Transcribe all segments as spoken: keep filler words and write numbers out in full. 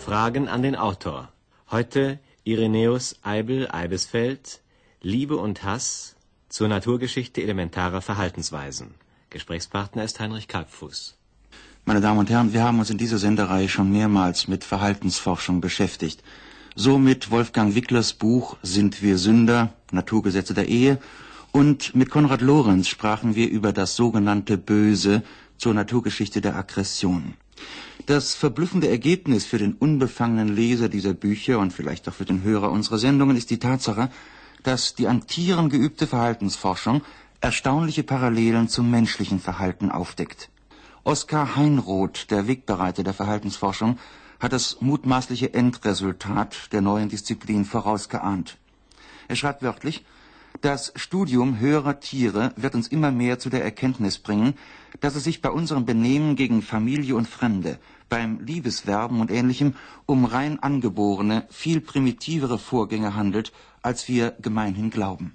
Fragen an den Autor. Heute Irenäus Eibel-Eibesfeld, Liebe und Hass zur Naturgeschichte elementarer Verhaltensweisen. Gesprächspartner ist Heinrich Kalbfuß. Meine Damen und Herren, wir haben uns in dieser Sendereihe schon mehrmals mit Verhaltensforschung beschäftigt. So mit Wolfgang Wicklers Buch Sind wir Sünder? Naturgesetze der Ehe. Und mit Konrad Lorenz sprachen wir über das sogenannte Böse zur Naturgeschichte der Aggression. Das verblüffende Ergebnis für den unbefangenen Leser dieser Bücher und vielleicht auch für den Hörer unserer Sendungen ist die Tatsache, dass die an Tieren geübte Verhaltensforschung erstaunliche Parallelen zum menschlichen Verhalten aufdeckt. Oskar Heinroth, der Wegbereiter der Verhaltensforschung, hat das mutmaßliche Endresultat der neuen Disziplin vorausgeahnt. Er schreibt wörtlich: Das Studium höherer Tiere wird uns immer mehr zu der Erkenntnis bringen, dass es sich bei unserem Benehmen gegen Familie und Fremde, beim Liebeswerben und Ähnlichem um rein angeborene, viel primitivere Vorgänge handelt, als wir gemeinhin glauben.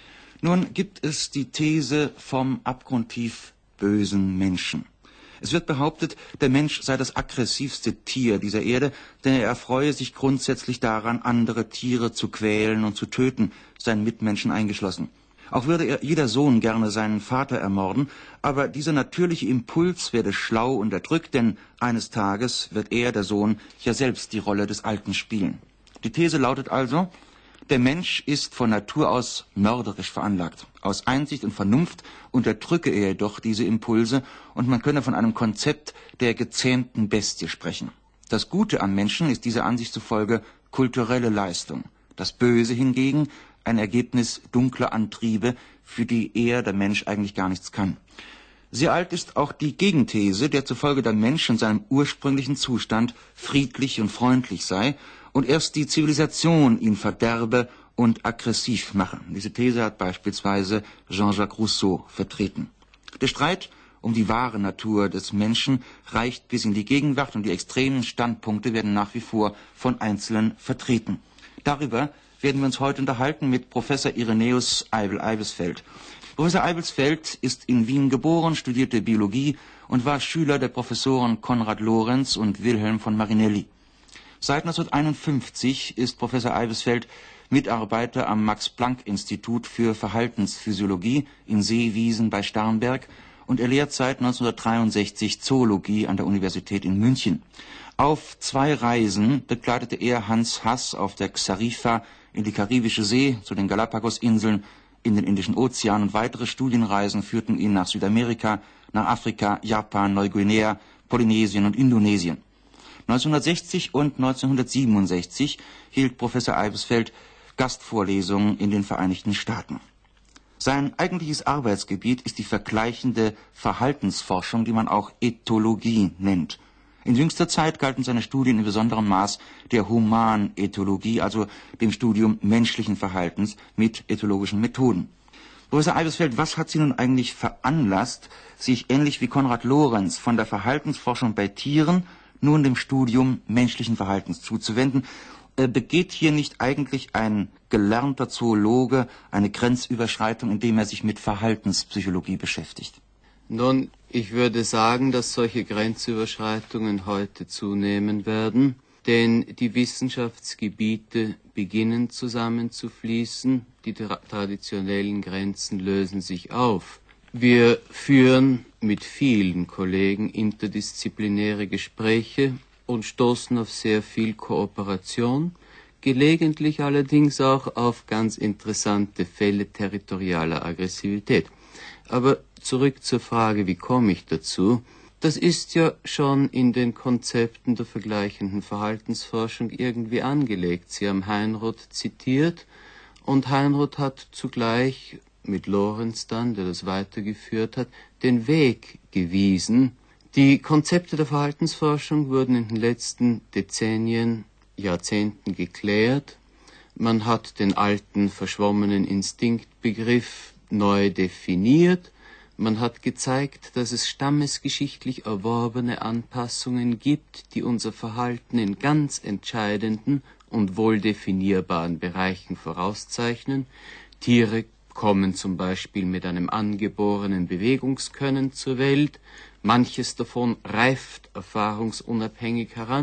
Nun gibt es die These vom abgrundtief bösen Menschen. Es wird behauptet, der Mensch sei das aggressivste Tier dieser Erde, denn er erfreue sich grundsätzlich daran, andere Tiere zu quälen und zu töten, seinen Mitmenschen eingeschlossen. Auch würde er jeder Sohn gerne seinen Vater ermorden, aber dieser natürliche Impuls werde schlau unterdrückt, denn eines Tages wird er, der Sohn, ja selbst die Rolle des Alten spielen. Die These lautet also: Der Mensch ist von Natur aus mörderisch veranlagt. Aus Einsicht und Vernunft unterdrücke er jedoch diese Impulse und man könne von einem Konzept der gezähmten Bestie sprechen. Das Gute am Menschen ist dieser Ansicht zufolge kulturelle Leistung. Das Böse hingegen ein Ergebnis dunkler Antriebe, für die er, der Mensch, eigentlich gar nichts kann. Sehr alt ist auch die Gegenthese, der zufolge der Mensch in seinem ursprünglichen Zustand friedlich und freundlich sei und erst die Zivilisation ihn verderbe und aggressiv mache. Diese These hat beispielsweise Jean-Jacques Rousseau vertreten. Der Streit um die wahre Natur des Menschen reicht bis in die Gegenwart und die extremen Standpunkte werden nach wie vor von Einzelnen vertreten. Darüber werden wir uns heute unterhalten mit Professor Irenäus Eibel-Eibesfeld. Professor Eibesfeld ist in Wien geboren, studierte Biologie und war Schüler der Professoren Konrad Lorenz und Wilhelm von Marinelli. Seit neunzehnhunderteinundfünfzig ist Professor Eibesfeld Mitarbeiter am Max-Planck-Institut für Verhaltensphysiologie in Seewiesen bei Starnberg und er lehrt seit neunzehnhundertdreiundsechzig Zoologie an der Universität in München. Auf zwei Reisen begleitete er Hans Hass auf der Xarifa in die Karibische See, zu den Galapagos-Inseln, in den Indischen Ozean und weitere Studienreisen führten ihn nach Südamerika, nach Afrika, Japan, Neuguinea, Polynesien und Indonesien. neunzehnhundertsechzig und neunzehnhundertsiebenundsechzig hielt Professor Eibesfeld Gastvorlesungen in den Vereinigten Staaten. Sein eigentliches Arbeitsgebiet ist die vergleichende Verhaltensforschung, die man auch Ethologie nennt. In jüngster Zeit galten seine Studien in besonderem Maß der Humanethologie, also dem Studium menschlichen Verhaltens mit ethologischen Methoden. Professor Eibesfeld, was hat Sie nun eigentlich veranlasst, sich ähnlich wie Konrad Lorenz von der Verhaltensforschung bei Tieren nun dem Studium menschlichen Verhaltens zuzuwenden? Begeht hier nicht eigentlich ein gelernter Zoologe eine Grenzüberschreitung, indem er sich mit Verhaltenspsychologie beschäftigt? Nun, ich würde sagen, dass solche Grenzüberschreitungen heute zunehmen werden, denn die Wissenschaftsgebiete beginnen zusammenzufließen, die tra traditionellen Grenzen lösen sich auf. Wir führen mit vielen Kollegen interdisziplinäre Gespräche und stoßen auf sehr viel Kooperation, gelegentlich allerdings auch auf ganz interessante Fälle territorialer Aggressivität. Aber zurück zur Frage, wie komme ich dazu? Das ist ja schon in den Konzepten der vergleichenden Verhaltensforschung irgendwie angelegt. Sie haben Heinroth zitiert und Heinroth hat zugleich mit Lorenz dann, der das weitergeführt hat, den Weg gewiesen. Die Konzepte der Verhaltensforschung wurden in den letzten Dezennien, Jahrzehnten geklärt. Man hat den alten, verschwommenen Instinktbegriff neu definiert. Man hat gezeigt, dass es stammesgeschichtlich erworbene Anpassungen gibt, die unser Verhalten in ganz entscheidenden und wohl definierbaren Bereichen vorauszeichnen. Tiere kommen zum Beispiel mit einem angeborenen Bewegungskönnen zur Welt. Manches davon reift erfahrungsunabhängig heran,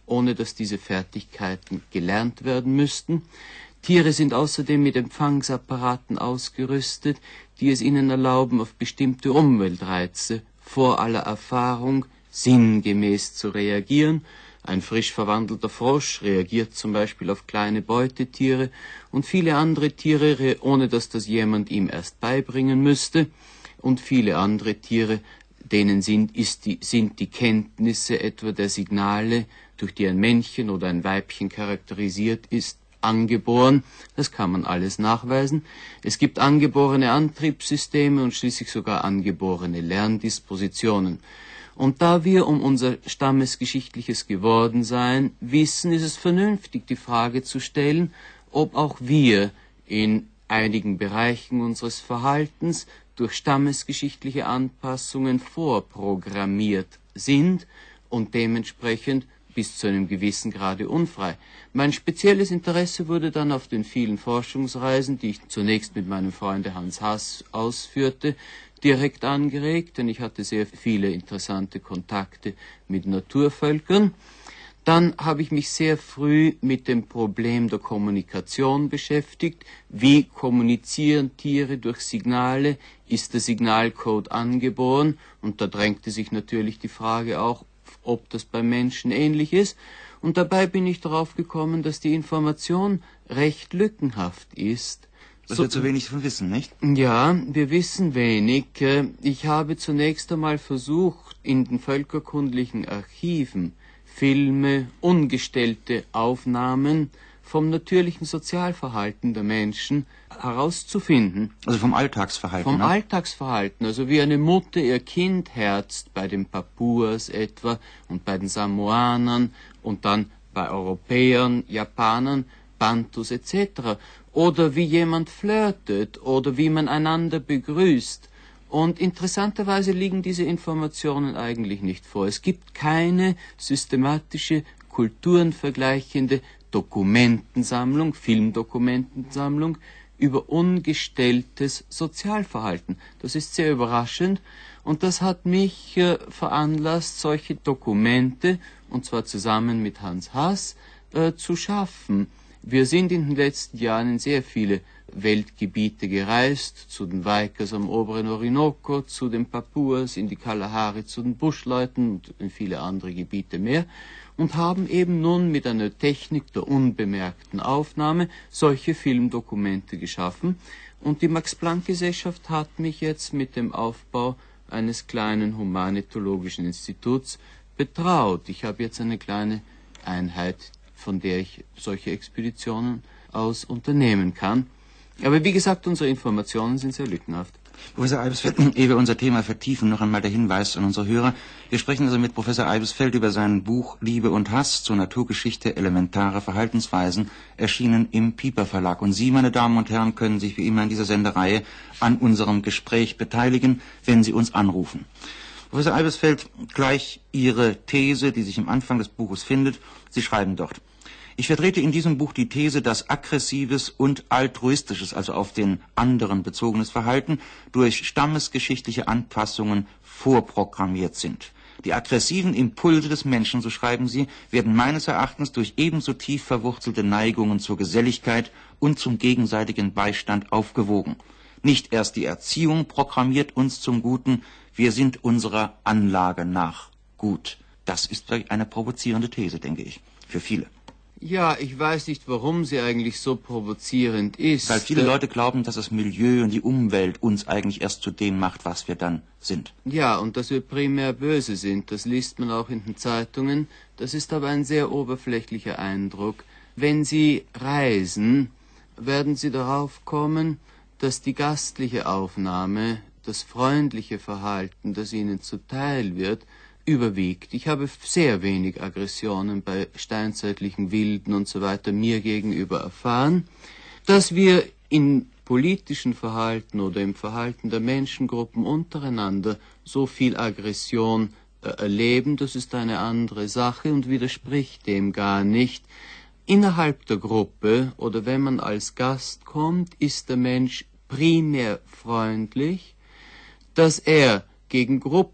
ohne dass diese Fertigkeiten gelernt werden müssten. Tiere sind außerdem mit Empfangsapparaten ausgerüstet, die es ihnen erlauben, auf bestimmte Umweltreize vor aller Erfahrung sinngemäß zu reagieren. Ein frisch verwandelter Frosch reagiert zum Beispiel auf kleine Beutetiere und viele andere Tiere, ohne dass das jemand ihm erst beibringen müsste. Und viele andere Tiere, denen sind, ist die, sind die Kenntnisse etwa der Signale, durch die ein Männchen oder ein Weibchen charakterisiert ist, angeboren. Das kann man alles nachweisen. Es gibt angeborene Antriebssysteme und schließlich sogar angeborene Lerndispositionen. Und da wir um unser stammesgeschichtliches Gewordensein wissen, ist es vernünftig, die Frage zu stellen, ob auch wir in einigen Bereichen unseres Verhaltens durch stammesgeschichtliche Anpassungen vorprogrammiert sind und dementsprechend bis zu einem gewissen Grade unfrei. Mein spezielles Interesse wurde dann auf den vielen Forschungsreisen, die ich zunächst mit meinem Freunde Hans Hass ausführte, direkt angeregt, denn ich hatte sehr viele interessante Kontakte mit Naturvölkern. Dann habe ich mich sehr früh mit dem Problem der Kommunikation beschäftigt. Wie kommunizieren Tiere durch Signale? Ist der Signalcode angeboren? Und da drängte sich natürlich die Frage auch, ob das beim Menschen ähnlich ist. Und dabei bin ich darauf gekommen, dass die Information recht lückenhaft ist. Dass wir zu wenig davon wissen, nicht? Ja, wir wissen wenig. Ich habe zunächst einmal versucht, in den völkerkundlichen Archiven Filme, ungestellte Aufnahmen vom natürlichen Sozialverhalten der Menschen herauszufinden. Also vom Alltagsverhalten. Vom ne? Alltagsverhalten, also wie eine Mutter ihr Kind herzt, bei den Papuas etwa und bei den Samoanern und dann bei Europäern, Japanern, Bantus et cetera. Oder wie jemand flirtet oder wie man einander begrüßt. Und interessanterweise liegen diese Informationen eigentlich nicht vor. Es gibt keine systematische, kulturenvergleichende Dokumentensammlung, Filmdokumentensammlung über ungestelltes Sozialverhalten. Das ist sehr überraschend und das hat mich äh, veranlasst, solche Dokumente, und zwar zusammen mit Hans Hass, äh, zu schaffen. Wir sind in den letzten Jahren in sehr viele Weltgebiete gereist, zu den Vaikas am oberen Orinoco, zu den Papuas, in die Kalahari, zu den Buschleuten und in viele andere Gebiete mehr und haben eben nun mit einer Technik der unbemerkten Aufnahme solche Filmdokumente geschaffen. Und die Max-Planck-Gesellschaft hat mich jetzt mit dem Aufbau eines kleinen humanetologischen Instituts betraut. Ich habe jetzt eine kleine Einheit, von der ich solche Expeditionen aus unternehmen kann. Aber wie gesagt, unsere Informationen sind sehr lückenhaft. Professor Eibesfeld, ehe wir unser Thema vertiefen, noch einmal der Hinweis an unsere Hörer. Wir sprechen also mit Professor Eibesfeld über sein Buch Liebe und Hass zur Naturgeschichte elementarer Verhaltensweisen, erschienen im Piper Verlag. Und Sie, meine Damen und Herren, können sich wie immer in dieser Sendereihe an unserem Gespräch beteiligen, wenn Sie uns anrufen. Professor Eibesfeld, gleich Ihre These, die sich am Anfang des Buches findet. Sie schreiben dort: Ich vertrete in diesem Buch die These, dass aggressives und altruistisches, also auf den anderen bezogenes Verhalten, durch stammesgeschichtliche Anpassungen vorprogrammiert sind. Die aggressiven Impulse des Menschen, so schreiben Sie, werden meines Erachtens durch ebenso tief verwurzelte Neigungen zur Geselligkeit und zum gegenseitigen Beistand aufgewogen. Nicht erst die Erziehung programmiert uns zum Guten, wir sind unserer Anlage nach gut. Das ist eine provozierende These, denke ich, für viele. Ja, ich weiß nicht, warum sie eigentlich so provozierend ist. Weil viele Leute glauben, dass das Milieu und die Umwelt uns eigentlich erst zu dem macht, was wir dann sind. Ja, und dass wir primär böse sind, das liest man auch in den Zeitungen. Das ist aber ein sehr oberflächlicher Eindruck. Wenn Sie reisen, werden Sie darauf kommen, dass die gastliche Aufnahme, das freundliche Verhalten, das Ihnen zuteil wird, überwiegt. Ich habe sehr wenig Aggressionen bei steinzeitlichen Wilden und so weiter mir gegenüber erfahren. Dass wir in politischen Verhalten oder im Verhalten der Menschengruppen untereinander so viel Aggression äh, erleben, das ist eine andere Sache und widerspricht dem gar nicht. Innerhalb der Gruppe oder wenn man als Gast kommt, ist der Mensch primär freundlich. Dass er gegen Gruppen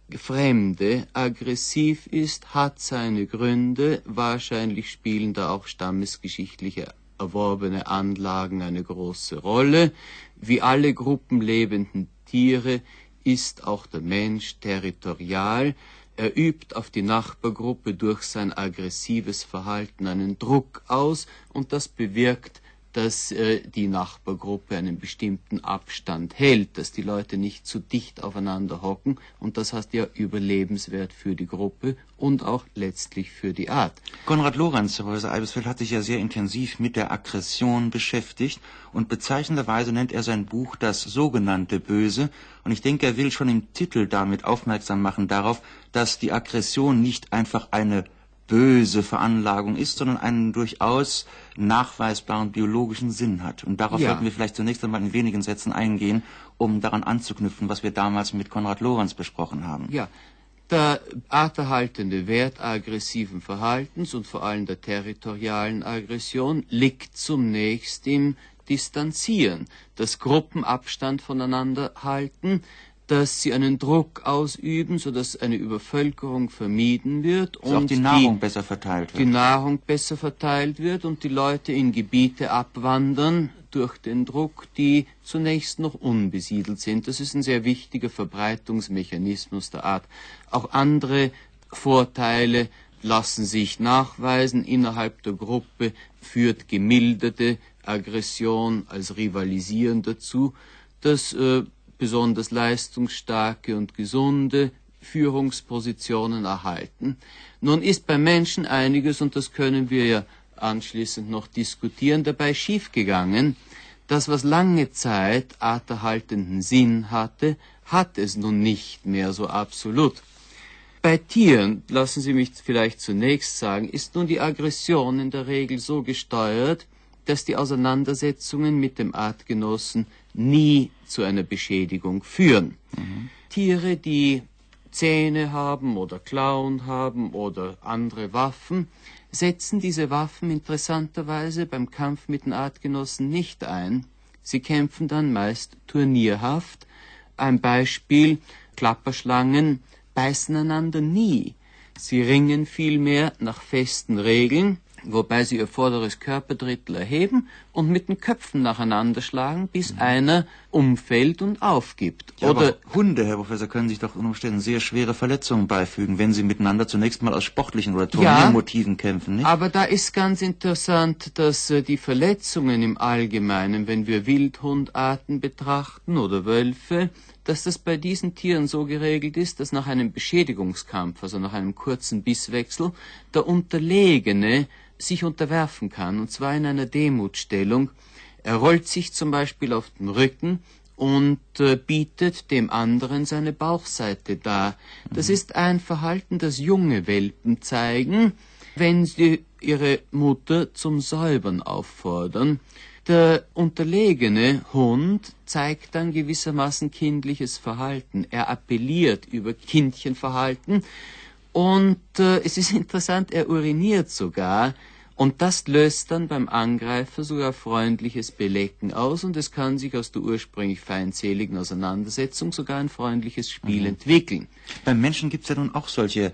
Fremde aggressiv ist, hat seine Gründe. Wahrscheinlich spielen da auch stammesgeschichtliche erworbene Anlagen eine große Rolle. Wie alle gruppenlebenden Tiere ist auch der Mensch territorial. Er übt auf die Nachbargruppe durch sein aggressives Verhalten einen Druck aus und das bewirkt, dass äh, die Nachbargruppe einen bestimmten Abstand hält, dass die Leute nicht zu dicht aufeinander hocken und das heißt ja Überlebenswert für die Gruppe und auch letztlich für die Art. Konrad Lorenz, Herr Professor Eibesfeld, hat sich ja sehr intensiv mit der Aggression beschäftigt und bezeichnenderweise nennt er sein Buch das sogenannte Böse und ich denke, er will schon im Titel damit aufmerksam machen darauf, dass die Aggression nicht einfach eine böse Veranlagung ist, sondern einen durchaus nachweisbaren biologischen Sinn hat. Und darauf ja. sollten wir vielleicht zunächst einmal in wenigen Sätzen eingehen, um daran anzuknüpfen, was wir damals mit Konrad Lorenz besprochen haben. Ja, der arterhaltende Wert aggressiven Verhaltens und vor allem der territorialen Aggression liegt zunächst im Distanzieren, das Gruppenabstand voneinander halten, dass sie einen Druck ausüben, sodass eine Übervölkerung vermieden wird dass und auch die Nahrung die, besser verteilt wird. die Nahrung besser verteilt wird und die Leute in Gebiete abwandern durch den Druck, die zunächst noch unbesiedelt sind. Das ist ein sehr wichtiger Verbreitungsmechanismus der Art. Auch andere Vorteile lassen sich nachweisen. Innerhalb der Gruppe führt gemilderte Aggression als Rivalisieren dazu, dass äh, besonders leistungsstarke und gesunde Führungspositionen erhalten. Nun ist beim Menschen einiges, und das können wir ja anschließend noch diskutieren, dabei schiefgegangen. Das, was lange Zeit arterhaltenden Sinn hatte, hat es nun nicht mehr so absolut. Bei Tieren, lassen Sie mich vielleicht zunächst sagen, ist nun die Aggression in der Regel so gesteuert, dass die Auseinandersetzungen mit dem Artgenossen nie zu einer Beschädigung führen. Mhm. Tiere, die Zähne haben oder Klauen haben oder andere Waffen, setzen diese Waffen interessanterweise beim Kampf mit den Artgenossen nicht ein. Sie kämpfen dann meist turnierhaft. Ein Beispiel, Klapperschlangen beißen einander nie. Sie ringen vielmehr nach festen Regeln, wobei sie ihr vorderes Körperdrittel erheben und mit den Köpfen nacheinander schlagen, bis mhm. einer umfällt und aufgibt. Ja, Oder aber Hunde, Herr Professor, können sich doch unter Umständen sehr schwere Verletzungen beifügen, wenn sie miteinander zunächst mal aus sportlichen oder Turniermotiven ja, kämpfen, nicht? Aber da ist ganz interessant, dass äh, die Verletzungen im Allgemeinen, wenn wir Wildhundarten betrachten oder Wölfe, dass das bei diesen Tieren so geregelt ist, dass nach einem Beschädigungskampf, also nach einem kurzen Bisswechsel, der Unterlegene sich unterwerfen kann, und zwar in einer Demutstellung. Er rollt sich zum Beispiel auf den Rücken und äh, bietet dem anderen seine Bauchseite dar. Das mhm. ist ein Verhalten, das junge Welpen zeigen, wenn sie ihre Mutter zum Säubern auffordern. Der unterlegene Hund zeigt dann gewissermaßen kindliches Verhalten. Er appelliert über Kindchenverhalten und äh, es ist interessant, er uriniert sogar. Und das löst dann beim Angreifer sogar freundliches Belecken aus und es kann sich aus der ursprünglich feindseligen Auseinandersetzung sogar ein freundliches Spiel mhm. entwickeln. Beim Menschen gibt es ja nun auch solche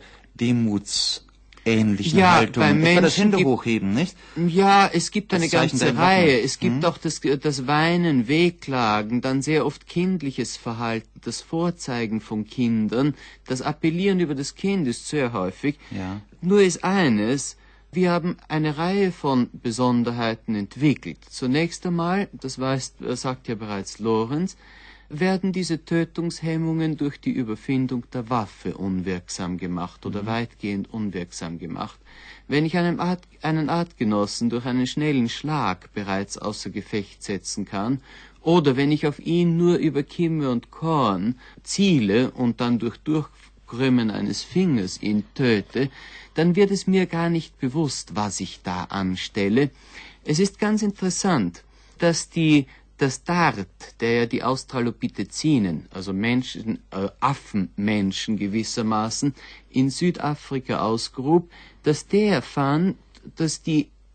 demutsähnlichen ja, Haltungen. Beim Menschen das Hände gibt, hochheben, nicht? Ja, es gibt das eine ganze Reihe. Es gibt mhm. auch das, das Weinen, Wehklagen, dann sehr oft kindliches Verhalten, das Vorzeigen von Kindern, das Appellieren über das Kind ist sehr häufig. Ja. Nur ist eines: Wir haben eine Reihe von Besonderheiten entwickelt. Zunächst einmal, das weiß, sagt ja bereits Lorenz, werden diese Tötungshemmungen durch die Überfindung der Waffe unwirksam gemacht oder mhm. weitgehend unwirksam gemacht. Wenn ich einem Art, einen Artgenossen durch einen schnellen Schlag bereits außer Gefecht setzen kann, oder wenn ich auf ihn nur über Kimme und Korn ziele und dann durch Durchkrümmen eines Fingers ihn töte, dann wird es mir gar nicht bewusst, was ich da anstelle. Es ist ganz interessant, dass die, das Dart, der ja die Australopithecinen, also Menschen, äh, Affenmenschen gewissermaßen, in Südafrika ausgrub, dass der fand, dass die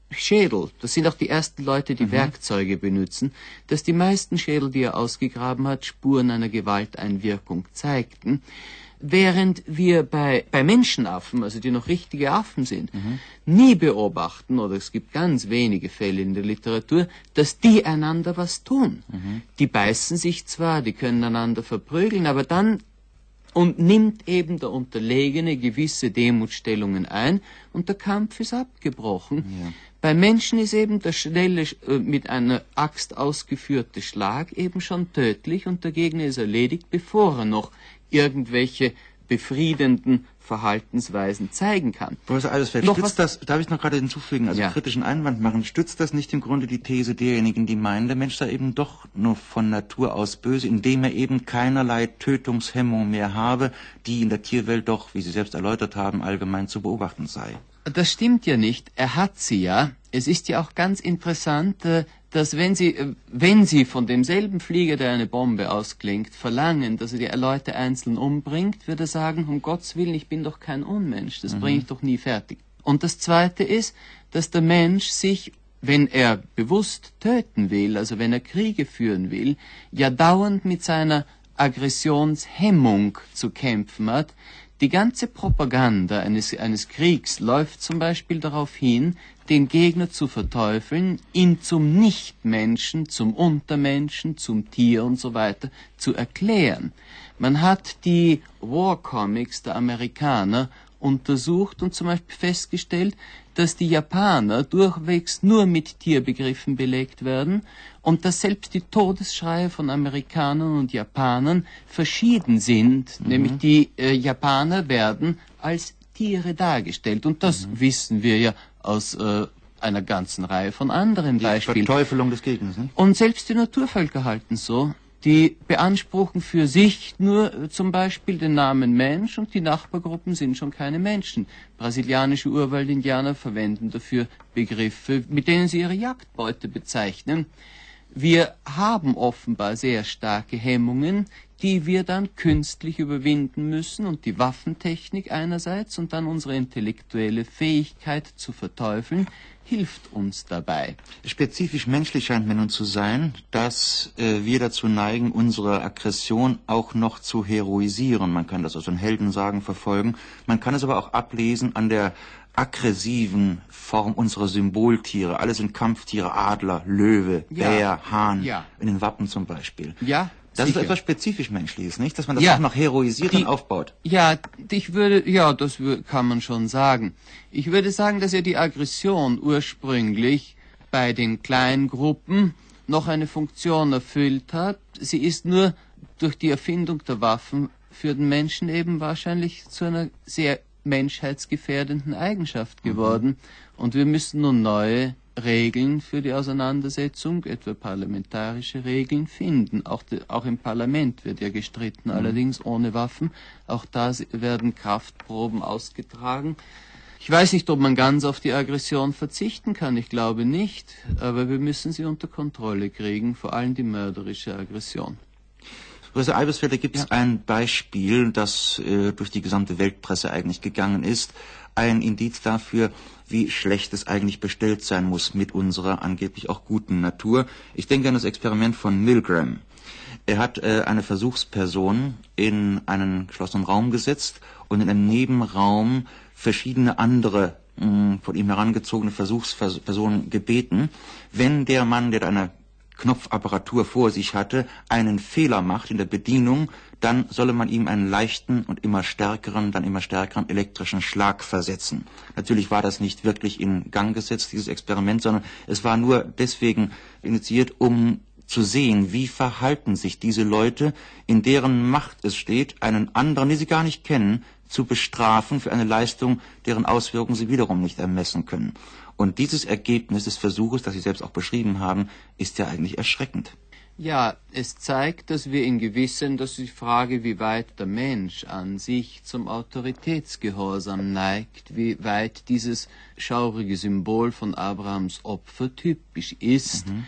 Schädel, das sind auch die ersten Leute, die mhm. Werkzeuge benutzen, dass die meisten Schädel, die er ausgegraben hat, Spuren einer Gewalteinwirkung zeigten, während wir bei, bei Menschenaffen, also die noch richtige Affen sind, mhm. nie beobachten, oder es gibt ganz wenige Fälle in der Literatur, dass die einander was tun. Mhm. Die beißen sich zwar, die können einander verprügeln, aber dann und nimmt eben der Unterlegene gewisse Demutstellungen ein und der Kampf ist abgebrochen. Ja. Bei Menschen ist eben der schnelle, äh, mit einer Axt ausgeführte Schlag eben schon tödlich und der Gegner ist erledigt, bevor er noch irgendwelche befriedenden Verhaltensweisen zeigen kann. Professor Eibesfeld, stützt das, darf ich noch gerade hinzufügen, also ja. kritischen Einwand machen, stützt das nicht im Grunde die These derjenigen, die meinen, der Mensch sei eben doch nur von Natur aus böse, indem er eben keinerlei Tötungshemmung mehr habe, die in der Tierwelt doch, wie Sie selbst erläutert haben, allgemein zu beobachten sei? Das stimmt ja nicht. Er hat sie ja. Es ist ja auch ganz interessant, dass wenn Sie, wenn Sie von demselben Flieger, der eine Bombe ausklingt, verlangen, dass er die Leute einzeln umbringt, wird er sagen, um Gottes Willen, ich bin doch kein Unmensch, das mhm. bringe ich doch nie fertig. Und das Zweite ist, dass der Mensch sich, wenn er bewusst töten will, also wenn er Kriege führen will, ja dauernd mit seiner Aggressionshemmung zu kämpfen hat. Die ganze Propaganda eines, eines Kriegs läuft zum Beispiel darauf hin, den Gegner zu verteufeln, ihn zum Nichtmenschen, zum Untermenschen, zum Tier und so weiter zu erklären. Man hat die War Comics der Amerikaner untersucht und zum Beispiel festgestellt, dass die Japaner durchwegs nur mit Tierbegriffen belegt werden und dass selbst die Todesschreie von Amerikanern und Japanern verschieden sind. Mhm. Nämlich die äh, Japaner werden als Tiere dargestellt. Und das mhm. wissen wir ja aus äh, einer ganzen Reihe von anderen die Beispielen. Die Verteufelung des Gegners, ne? Und selbst die Naturvölker halten so. Die beanspruchen für sich nur äh, zum Beispiel den Namen Mensch und die Nachbargruppen sind schon keine Menschen. Brasilianische Urwaldindianer verwenden dafür Begriffe, mit denen sie ihre Jagdbeute bezeichnen. Wir haben offenbar sehr starke Hemmungen, die wir dann künstlich überwinden müssen und die Waffentechnik einerseits und dann unsere intellektuelle Fähigkeit zu verteufeln, hilft uns dabei. Spezifisch menschlich scheint mir nun zu sein, dass äh, wir dazu neigen, unsere Aggression auch noch zu heroisieren. Man kann das aus den Heldensagen verfolgen. Man kann es aber auch ablesen an der aggressiven Form unserer Symboltiere. Alle sind Kampftiere, Adler, Löwe, ja. Bär, Hahn, ja. in den Wappen zum Beispiel. Ja. Das Sicher. ist etwas spezifisch Menschliches, nicht? Dass man das ja, auch noch heroisiert die, und aufbaut. Ja, ich würde, ja, das kann man schon sagen. Ich würde sagen, dass ja die Aggression ursprünglich bei den Kleingruppen noch eine Funktion erfüllt hat. Sie ist nur durch die Erfindung der Waffen für den Menschen eben wahrscheinlich zu einer sehr menschheitsgefährdenden Eigenschaft geworden. Mhm. Und wir müssen nun neue Regeln für die Auseinandersetzung, etwa parlamentarische Regeln, finden. Auch, de, auch im Parlament wird ja gestritten, mhm. allerdings ohne Waffen. Auch da werden Kraftproben ausgetragen. Ich weiß nicht, ob man ganz auf die Aggression verzichten kann, ich glaube nicht, aber wir müssen sie unter Kontrolle kriegen, vor allem die mörderische Aggression. Professor Eibesfeld, da gibt es ja. ein Beispiel, das äh, durch die gesamte Weltpresse eigentlich gegangen ist, ein Indiz dafür, wie schlecht es eigentlich bestellt sein muss mit unserer angeblich auch guten Natur. Ich denke an das Experiment von Milgram. Er hat äh, eine Versuchsperson in einen geschlossenen Raum gesetzt und in einem Nebenraum verschiedene andere mh, von ihm herangezogene Versuchspersonen gebeten, wenn der Mann, der eine Knopfapparatur vor sich hatte, einen Fehler macht in der Bedienung, dann solle man ihm einen leichten und immer stärkeren, dann immer stärkeren elektrischen Schlag versetzen. Natürlich war das nicht wirklich in Gang gesetzt, dieses Experiment, sondern es war nur deswegen initiiert, um zu sehen, wie verhalten sich diese Leute, in deren Macht es steht, einen anderen, die sie gar nicht kennen, zu bestrafen für eine Leistung, deren Auswirkungen sie wiederum nicht ermessen können. Und dieses Ergebnis des Versuches, das Sie selbst auch beschrieben haben, ist ja eigentlich erschreckend. Ja, es zeigt, dass wir in Gewissen, das ist die Frage, wie weit der Mensch an sich zum Autoritätsgehorsam neigt, wie weit dieses schaurige Symbol von Abrahams Opfer typisch ist. Mhm.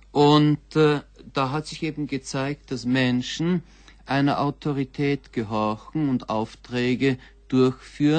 Und äh, da hat sich eben gezeigt, dass Menschen einer Autorität gehorchen und Aufträge durchführen,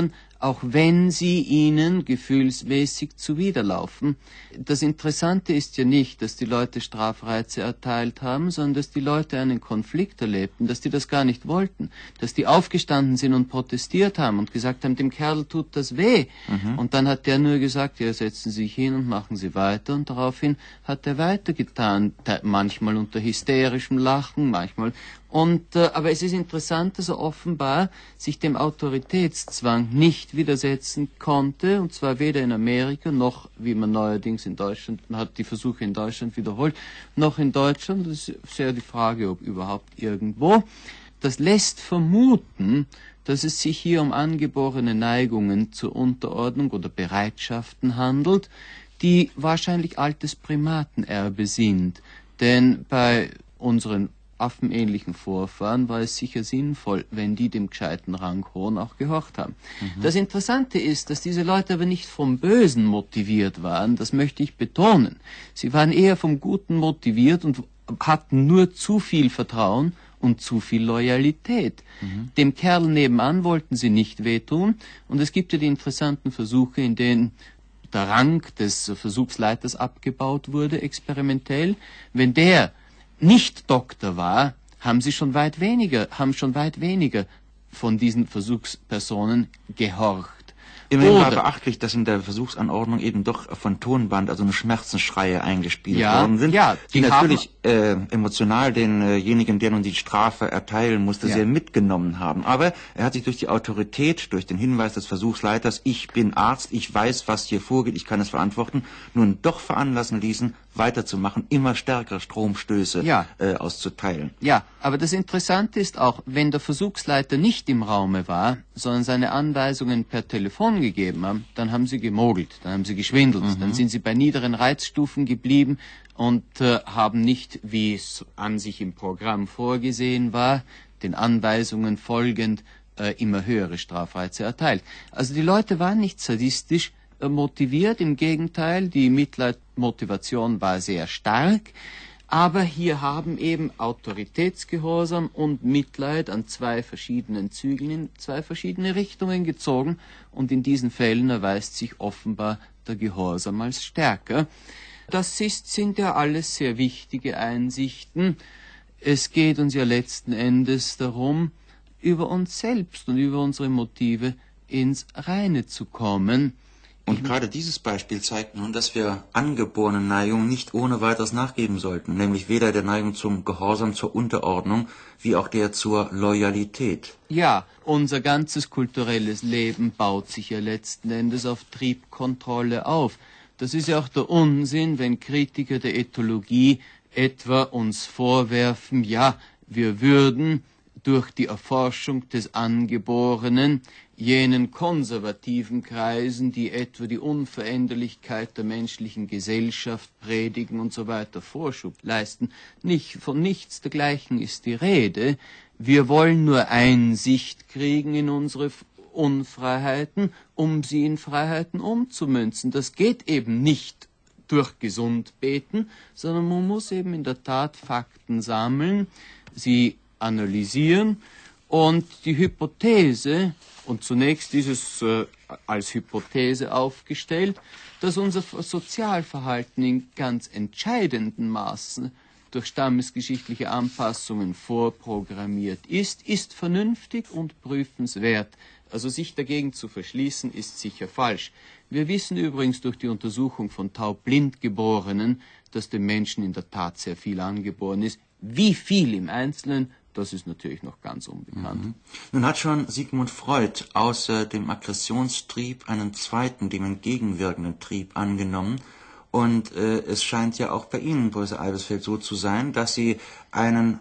auch wenn sie ihnen gefühlsmäßig zuwiderlaufen. Das Interessante ist ja nicht, dass die Leute Strafreize erteilt haben, sondern dass die Leute einen Konflikt erlebten, dass die das gar nicht wollten, dass die aufgestanden sind und protestiert haben und gesagt haben, dem Kerl tut das weh. Mhm. Und dann hat der nur gesagt, ja, setzen Sie sich hin und machen Sie weiter. Und daraufhin hat er weitergetan, manchmal unter hysterischem Lachen, manchmal. Und, äh, aber es ist interessant, dass er offenbar sich dem Autoritätszwang nicht widersetzen konnte, und zwar weder in Amerika noch, wie man neuerdings in Deutschland, man hat die Versuche in Deutschland wiederholt, noch in Deutschland. Das ist sehr die Frage, ob überhaupt irgendwo. Das lässt vermuten, dass es sich hier um angeborene Neigungen zur Unterordnung oder Bereitschaften handelt, die wahrscheinlich altes Primatenerbe sind. Denn bei unseren affenähnlichen Vorfahren war es sicher sinnvoll, wenn die dem gescheiten Ranghohn auch gehorcht haben. Mhm. Das Interessante ist, dass diese Leute aber nicht vom Bösen motiviert waren, das möchte ich betonen. Sie waren eher vom Guten motiviert und hatten nur zu viel Vertrauen und zu viel Loyalität. Mhm. Dem Kerl nebenan wollten sie nicht wehtun, und es gibt ja die interessanten Versuche, in denen der Rang des Versuchsleiters abgebaut wurde, experimentell. Wenn der nicht Doktor war, haben sie schon weit weniger, haben schon weit weniger von diesen Versuchspersonen gehorcht. Immerhin war beachtlich, dass in der Versuchsanordnung eben doch von Tonband, also eine Schmerzensschreie eingespielt ja, worden sind, ja, die, die natürlich äh, emotional denjenigen, der nun die Strafe erteilen musste, ja. sehr mitgenommen haben. Aber er hat sich durch die Autorität, durch den Hinweis des Versuchsleiters, ich bin Arzt, ich weiß, was hier vorgeht, ich kann es verantworten, nun doch veranlassen ließen, weiterzumachen, immer stärkere Stromstöße ja. äh, auszuteilen. Ja, aber das Interessante ist auch, wenn der Versuchsleiter nicht im Raume war, sondern seine Anweisungen per Telefon gegeben haben, dann haben sie gemogelt, dann haben sie geschwindelt, mhm. dann sind sie bei niederen Reizstufen geblieben und äh, haben nicht, wie es an sich im Programm vorgesehen war, den Anweisungen folgend äh, immer höhere Strafreize erteilt. Also die Leute waren nicht sadistisch äh, motiviert, im Gegenteil, die Mitleidmotivation war sehr stark. Aber hier haben eben Autoritätsgehorsam und Mitleid an zwei verschiedenen Zügeln in zwei verschiedene Richtungen gezogen, und in diesen Fällen erweist sich offenbar der Gehorsam als stärker. Das ist, sind ja alles sehr wichtige Einsichten. Es geht uns ja letzten Endes darum, über uns selbst und über unsere Motive ins Reine zu kommen. Und gerade dieses Beispiel zeigt nun, dass wir angeborenen Neigungen nicht ohne weiteres nachgeben sollten, nämlich weder der Neigung zum Gehorsam, zur Unterordnung, wie auch der zur Loyalität. Ja, unser ganzes kulturelles Leben baut sich ja letzten Endes auf Triebkontrolle auf. Das ist ja auch der Unsinn, wenn Kritiker der Ethologie etwa uns vorwerfen, ja, wir würden durch die Erforschung des Angeborenen jenen konservativen Kreisen, die etwa die Unveränderlichkeit der menschlichen Gesellschaft predigen und so weiter, Vorschub leisten. Nicht, von nichts dergleichen ist die Rede. Wir wollen nur Einsicht kriegen in unsere Unfreiheiten, um sie in Freiheiten umzumünzen. Das geht eben nicht durch Gesundbeten, sondern man muss eben in der Tat Fakten sammeln, sie analysieren, und die Hypothese, und zunächst ist es äh, als Hypothese aufgestellt, dass unser Sozialverhalten in ganz entscheidenden Maßen durch stammesgeschichtliche Anpassungen vorprogrammiert ist, ist vernünftig und prüfenswert. Also sich dagegen zu verschließen, ist sicher falsch. Wir wissen übrigens durch die Untersuchung von Taubblindgeborenen, dass dem Menschen in der Tat sehr viel angeboren ist. Wie viel im Einzelnen, das ist natürlich noch ganz unbekannt. Mhm. Nun hat schon Sigmund Freud außer dem Aggressionstrieb einen zweiten, dem entgegenwirkenden Trieb angenommen. Und äh, es scheint ja auch bei Ihnen, Professor Eibesfeld, so zu sein, dass Sie einen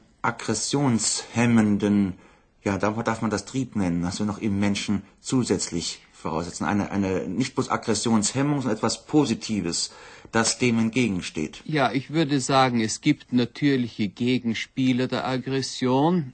aggressionshemmenden, ja, darf man das Trieb nennen, also noch im Menschen zusätzlich voraussetzen. Eine, eine nicht bloß Aggressionshemmung, sondern etwas Positives, das dem entgegensteht. Ja, ich würde sagen, es gibt natürliche Gegenspieler der Aggression,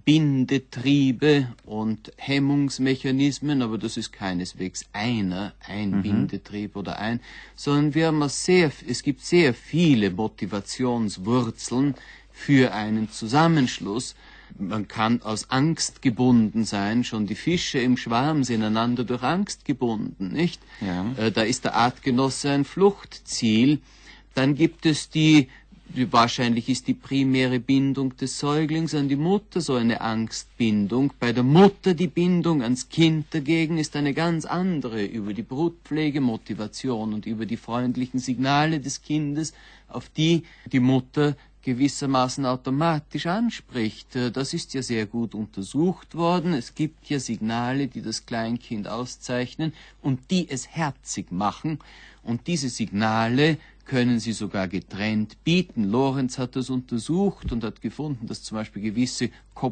Bindetriebe und Hemmungsmechanismen, aber das ist keineswegs einer, ein mhm. Bindetrieb oder ein, sondern wir haben sehr, es gibt sehr viele Motivationswurzeln für einen Zusammenschluss. man kann aus Angst gebunden sein. Schon die Fische im Schwarm sind einander durch Angst gebunden, nicht? Ja. Äh, da ist der Artgenosse ein Fluchtziel. Dann gibt es die, die, wahrscheinlich ist die primäre Bindung des Säuglings an die Mutter so eine Angstbindung. Bei der Mutter die Bindung ans Kind dagegen ist eine ganz andere, über die Brutpflegemotivation und über die freundlichen Signale des Kindes, auf die die Mutter gewissermaßen automatisch anspricht. Das ist ja sehr gut untersucht worden. Es gibt ja Signale, die das Kleinkind auszeichnen und die es herzig machen. Und diese Signale können sie sogar getrennt bieten. Lorenz hat das untersucht und hat gefunden, dass zum Beispiel gewisse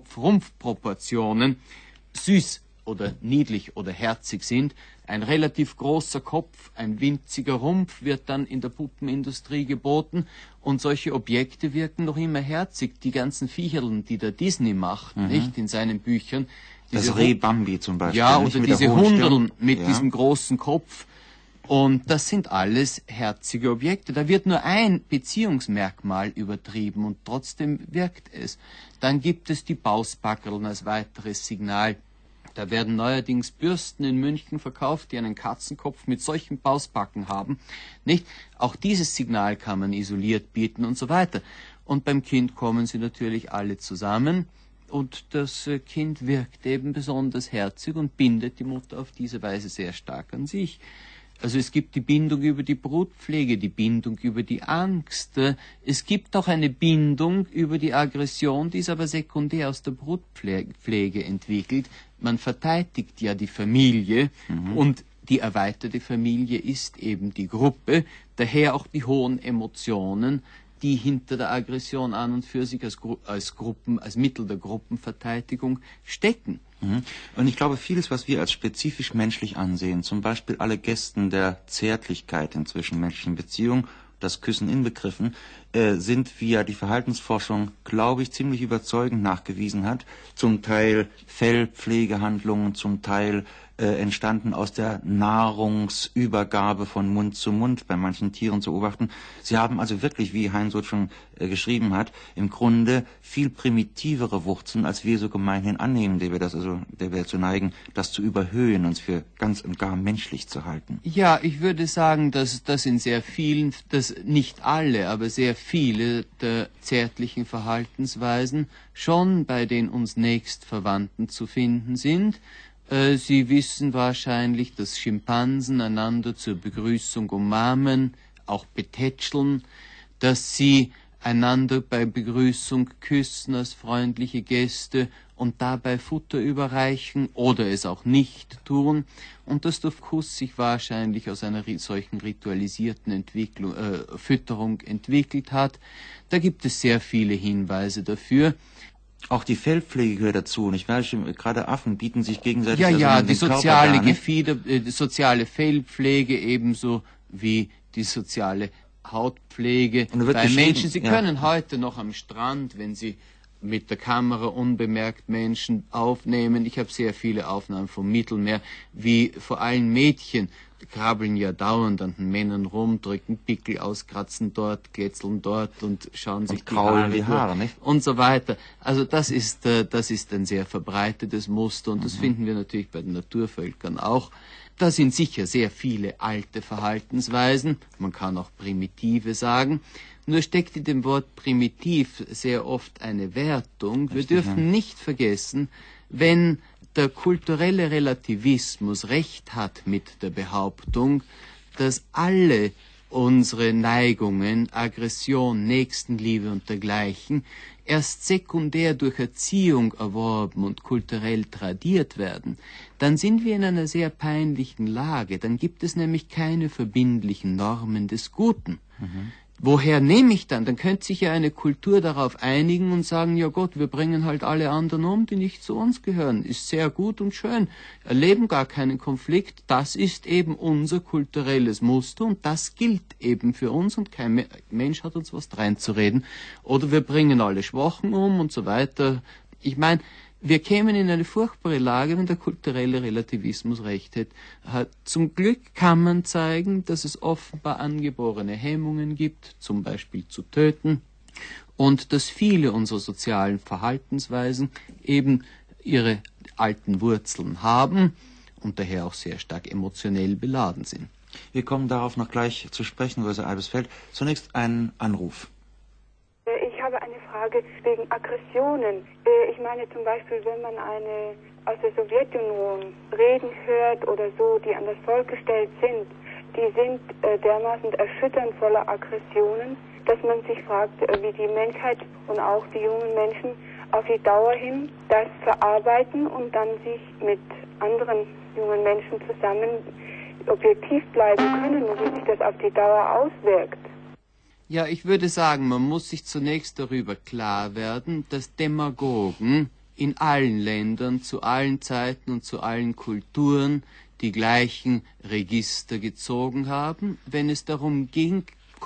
Kopf-Rumpf-Proportionen süß oder niedlich oder herzig sind. Ein relativ großer Kopf, ein winziger Rumpf wird dann in der Puppenindustrie geboten und solche Objekte wirken noch immer herzig. Die ganzen Viecherln, die der Disney macht, mhm. nicht in seinen Büchern. Das Reh Bambi zum Beispiel. Ja, oder diese Hundeln mit ja. diesem großen Kopf. Und das sind alles herzige Objekte. Da wird nur ein Beziehungsmerkmal übertrieben und trotzdem wirkt es. Dann gibt es die Bausbackerln als weiteres Signal. Da werden neuerdings Bürsten in München verkauft, die einen Katzenkopf mit solchen Bausbacken haben. Nicht? Auch dieses Signal kann man isoliert bieten und so weiter. Und beim Kind kommen sie natürlich alle zusammen. Und das Kind wirkt eben besonders herzig und bindet die Mutter auf diese Weise sehr stark an sich. Also es gibt die Bindung über die Brutpflege, die Bindung über die Angst. Es gibt auch eine Bindung über die Aggression, die ist aber sekundär aus der Brutpflege entwickelt. Man verteidigt ja die Familie mhm. und die erweiterte Familie ist eben die Gruppe. Daher auch die hohen Emotionen, die hinter der Aggression an und für sich als, Gru als Gruppen, als Mittel der Gruppenverteidigung stecken. Und ich glaube, vieles, was wir als spezifisch menschlich ansehen, zum Beispiel alle Gesten der Zärtlichkeit in zwischenmenschlichen Beziehungen, das Küssen inbegriffen, äh, sind, wie ja die Verhaltensforschung, glaube ich, ziemlich überzeugend nachgewiesen hat, zum Teil Fellpflegehandlungen, zum Teil äh, entstanden aus der Nahrungsübergabe von Mund zu Mund bei manchen Tieren zu beobachten. Sie haben also wirklich, wie Heinsohn schon äh, geschrieben hat, im Grunde viel primitivere Wurzeln, als wir so gemeinhin annehmen, der wir das also, der wir dazu neigen, das zu überhöhen, uns für ganz und gar menschlich zu halten. Ja, ich würde sagen, dass das in sehr vielen, dass nicht alle, aber sehr viele der zärtlichen Verhaltensweisen schon bei den uns nächstverwandten zu finden sind. Sie wissen wahrscheinlich, dass Schimpansen einander zur Begrüßung umarmen, auch betätscheln, dass sie einander bei Begrüßung küssen als freundliche Gäste und dabei Futter überreichen oder es auch nicht tun und dass der Kuss sich wahrscheinlich aus einer solchen ritualisierten Entwicklung, äh, Fütterung entwickelt hat. Da gibt es sehr viele Hinweise dafür. Auch die Fellpflege gehört dazu. Und ich weiß, gerade Affen bieten sich gegenseitig ja, also ja, den die Körper soziale dar, ne? Gefieder, äh, die soziale Fellpflege ebenso wie die soziale Hautpflege bei Menschen. Sie ja. können heute noch am Strand, wenn Sie mit der Kamera unbemerkt Menschen aufnehmen. Ich habe sehr viele Aufnahmen vom Mittelmeer, wie vor allem Mädchen, die krabbeln ja dauernd an den Männern rum, drücken Pickel aus, kratzen dort, klätzeln dort und schauen sich und die Haare, die Haare nicht? und so weiter. Also das ist, äh, das ist ein sehr verbreitetes Muster und mhm. das finden wir natürlich bei den Naturvölkern auch. Da sind sicher sehr viele alte Verhaltensweisen, man kann auch primitive sagen. Nur steckt in dem Wort primitiv sehr oft eine Wertung. Wir Richtig, dürfen ja. nicht vergessen, wenn der kulturelle Relativismus recht hat mit der Behauptung, dass alle unsere Neigungen, Aggression, Nächstenliebe und dergleichen erst sekundär durch Erziehung erworben und kulturell tradiert werden, dann sind wir in einer sehr peinlichen Lage. Dann gibt es nämlich keine verbindlichen Normen des Guten. Mhm. Woher nehme ich dann? Dann könnte sich ja eine Kultur darauf einigen und sagen, ja Gott, wir bringen halt alle anderen um, die nicht zu uns gehören. Ist sehr gut und schön. Erleben gar keinen Konflikt. Das ist eben unser kulturelles Muster und das gilt eben für uns und kein Mensch hat uns was reinzureden. Oder wir bringen alle Schwachen um und so weiter. Ich meine, wir kämen in eine furchtbare Lage, wenn der kulturelle Relativismus recht hätte. Zum Glück kann man zeigen, dass es offenbar angeborene Hemmungen gibt, zum Beispiel zu töten. und dass viele unserer sozialen Verhaltensweisen eben ihre alten Wurzeln haben und daher auch sehr stark emotionell beladen sind. Wir kommen darauf noch gleich zu sprechen, Professor Eibesfeld. Zunächst ein Anruf. Ich habe eine Frage wegen Aggressionen. Ich meine zum Beispiel, wenn man eine aus der Sowjetunion reden hört oder so, die an das Volk gestellt sind, die sind dermaßen erschütternd voller Aggressionen, dass man sich fragt, wie die Menschheit und auch die jungen Menschen auf die Dauer hin das verarbeiten und dann sich mit anderen jungen Menschen zusammen objektiv bleiben können und wie sich das auf die Dauer auswirkt. Ja, ich würde sagen, man muss sich zunächst darüber klar werden, dass Demagogen in allen Ländern, zu allen Zeiten und zu allen Kulturen die gleichen Register gezogen haben, wenn es darum ging,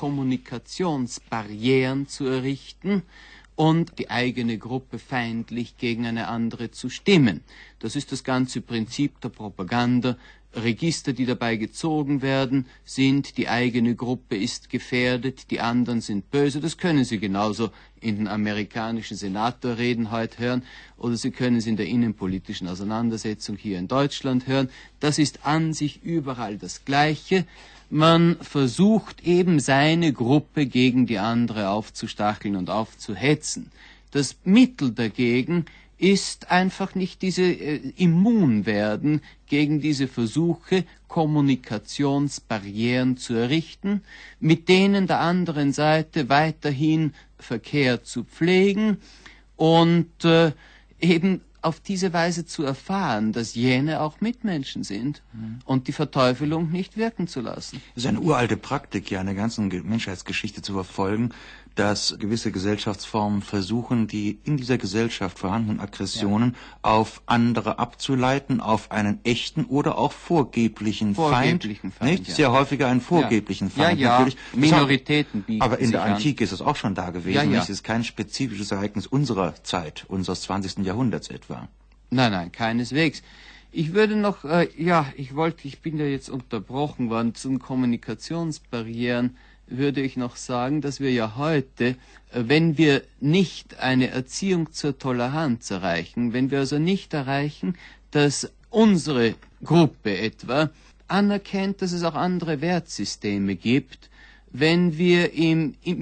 Kommunikationsbarrieren zu errichten und die eigene Gruppe feindlich gegen eine andere zu stimmen. Das ist das ganze Prinzip der Propaganda. Register, die dabei gezogen werden, sind, die eigene Gruppe ist gefährdet, die anderen sind böse. Das können Sie genauso in den amerikanischen Senatorreden heute hören oder Sie können es in der innenpolitischen Auseinandersetzung hier in Deutschland hören. Das ist an sich überall das Gleiche. Man versucht eben seine Gruppe gegen die andere aufzustacheln und aufzuhetzen. Das Mittel dagegen ist einfach nicht diese äh, Immunwerden gegen diese Versuche, Kommunikationsbarrieren zu errichten, mit denen der anderen Seite weiterhin Verkehr zu pflegen und äh, eben auf diese Weise zu erfahren, dass jene auch Mitmenschen sind mhm. und die Verteufelung nicht wirken zu lassen. Es ist eine uralte Praktik, ja, in der ganzen Menschheitsgeschichte zu verfolgen, dass gewisse Gesellschaftsformen versuchen, die in dieser Gesellschaft vorhandenen Aggressionen ja. auf andere abzuleiten, auf einen echten oder auch vorgeblichen, vorgeblichen Feind. Feind nicht? ja. Sehr häufiger einen vorgeblichen ja. Feind. Ja, ja, natürlich. Minoritäten bieten Aber in der sich Antike an. ist es auch schon da gewesen. Ja, ja. Es ist kein spezifisches Ereignis unserer Zeit, unseres zwanzigsten Jahrhunderts etwa. Nein, nein, keineswegs. Ich würde noch, äh, ja, ich wollte, ich bin ja jetzt unterbrochen worden, zu den Kommunikationsbarrieren würde ich noch sagen, dass wir ja heute, wenn wir nicht eine Erziehung zur Toleranz erreichen, wenn wir also nicht erreichen, dass unsere Gruppe etwa anerkennt, dass es auch andere Wertsysteme gibt, wenn wir im, im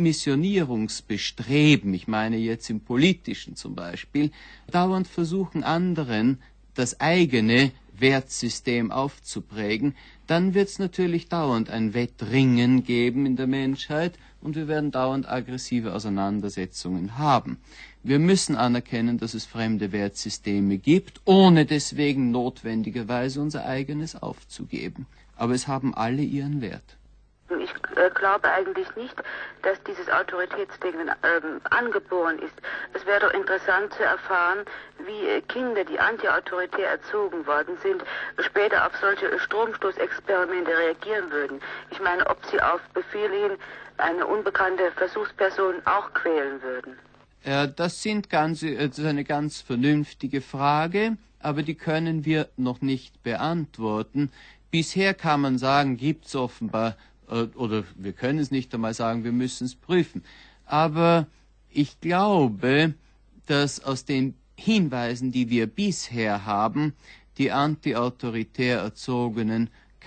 Missionierungsbestreben, ich meine jetzt im politischen zum Beispiel, dauernd versuchen, anderen das eigene Wertsystem aufzuprägen, dann wird es natürlich dauernd ein Wettringen geben in der Menschheit und wir werden dauernd aggressive Auseinandersetzungen haben. Wir müssen anerkennen, dass es fremde Wertsysteme gibt, ohne deswegen notwendigerweise unser eigenes aufzugeben. Aber es haben alle ihren Wert. Ich äh, glaube eigentlich nicht, dass dieses Autoritätsdenken ähm, angeboren ist. Es wäre doch interessant zu erfahren, wie äh, Kinder, die antiautoritär erzogen worden sind, später auf solche Stromstoßexperimente reagieren würden. Ich meine, ob sie auf Befehl hin eine unbekannte Versuchsperson auch quälen würden. Ja, das, sind ganz, das ist eine ganz vernünftige Frage, aber die können wir noch nicht beantworten. Bisher kann man sagen, gibt es offenbar oder wir können es nicht einmal sagen, wir müssen es prüfen. Aber ich glaube, dass aus den Hinweisen, die wir bisher haben, die antiautoritär Erzogenen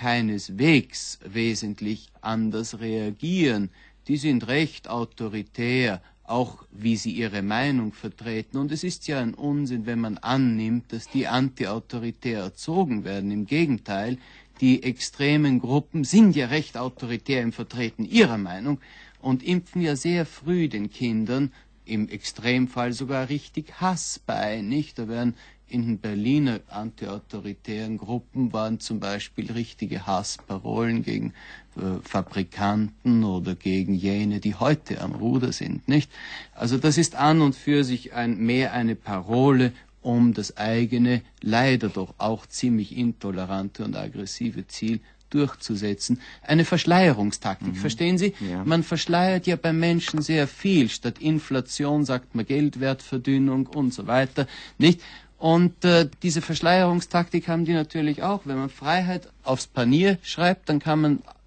keineswegs wesentlich anders reagieren. Die sind recht autoritär, auch wie sie ihre Meinung vertreten. Und es ist ja ein Unsinn, wenn man annimmt, dass die antiautoritär erzogen werden. Im Gegenteil, die extremen Gruppen sind ja recht autoritär im Vertreten ihrer Meinung und impfen ja sehr früh den Kindern, im Extremfall sogar richtig Hass bei, nicht? Da werden in den Berliner antiautoritären Gruppen waren zum Beispiel richtige Hassparolen gegen äh, Fabrikanten oder gegen jene, die heute am Ruder sind, nicht? Also das ist an und für sich ein, mehr eine Parole, um das eigene, leider doch auch ziemlich intolerante und aggressive Ziel durchzusetzen. Eine Verschleierungstaktik, mhm. verstehen Sie? Ja. Man verschleiert ja beim Menschen sehr viel. Statt Inflation sagt man Geldwertverdünnung und so weiter, nicht? Und äh, diese Verschleierungstaktik haben die natürlich auch. Wenn man Freiheit aufs Panier schreibt, dann kann man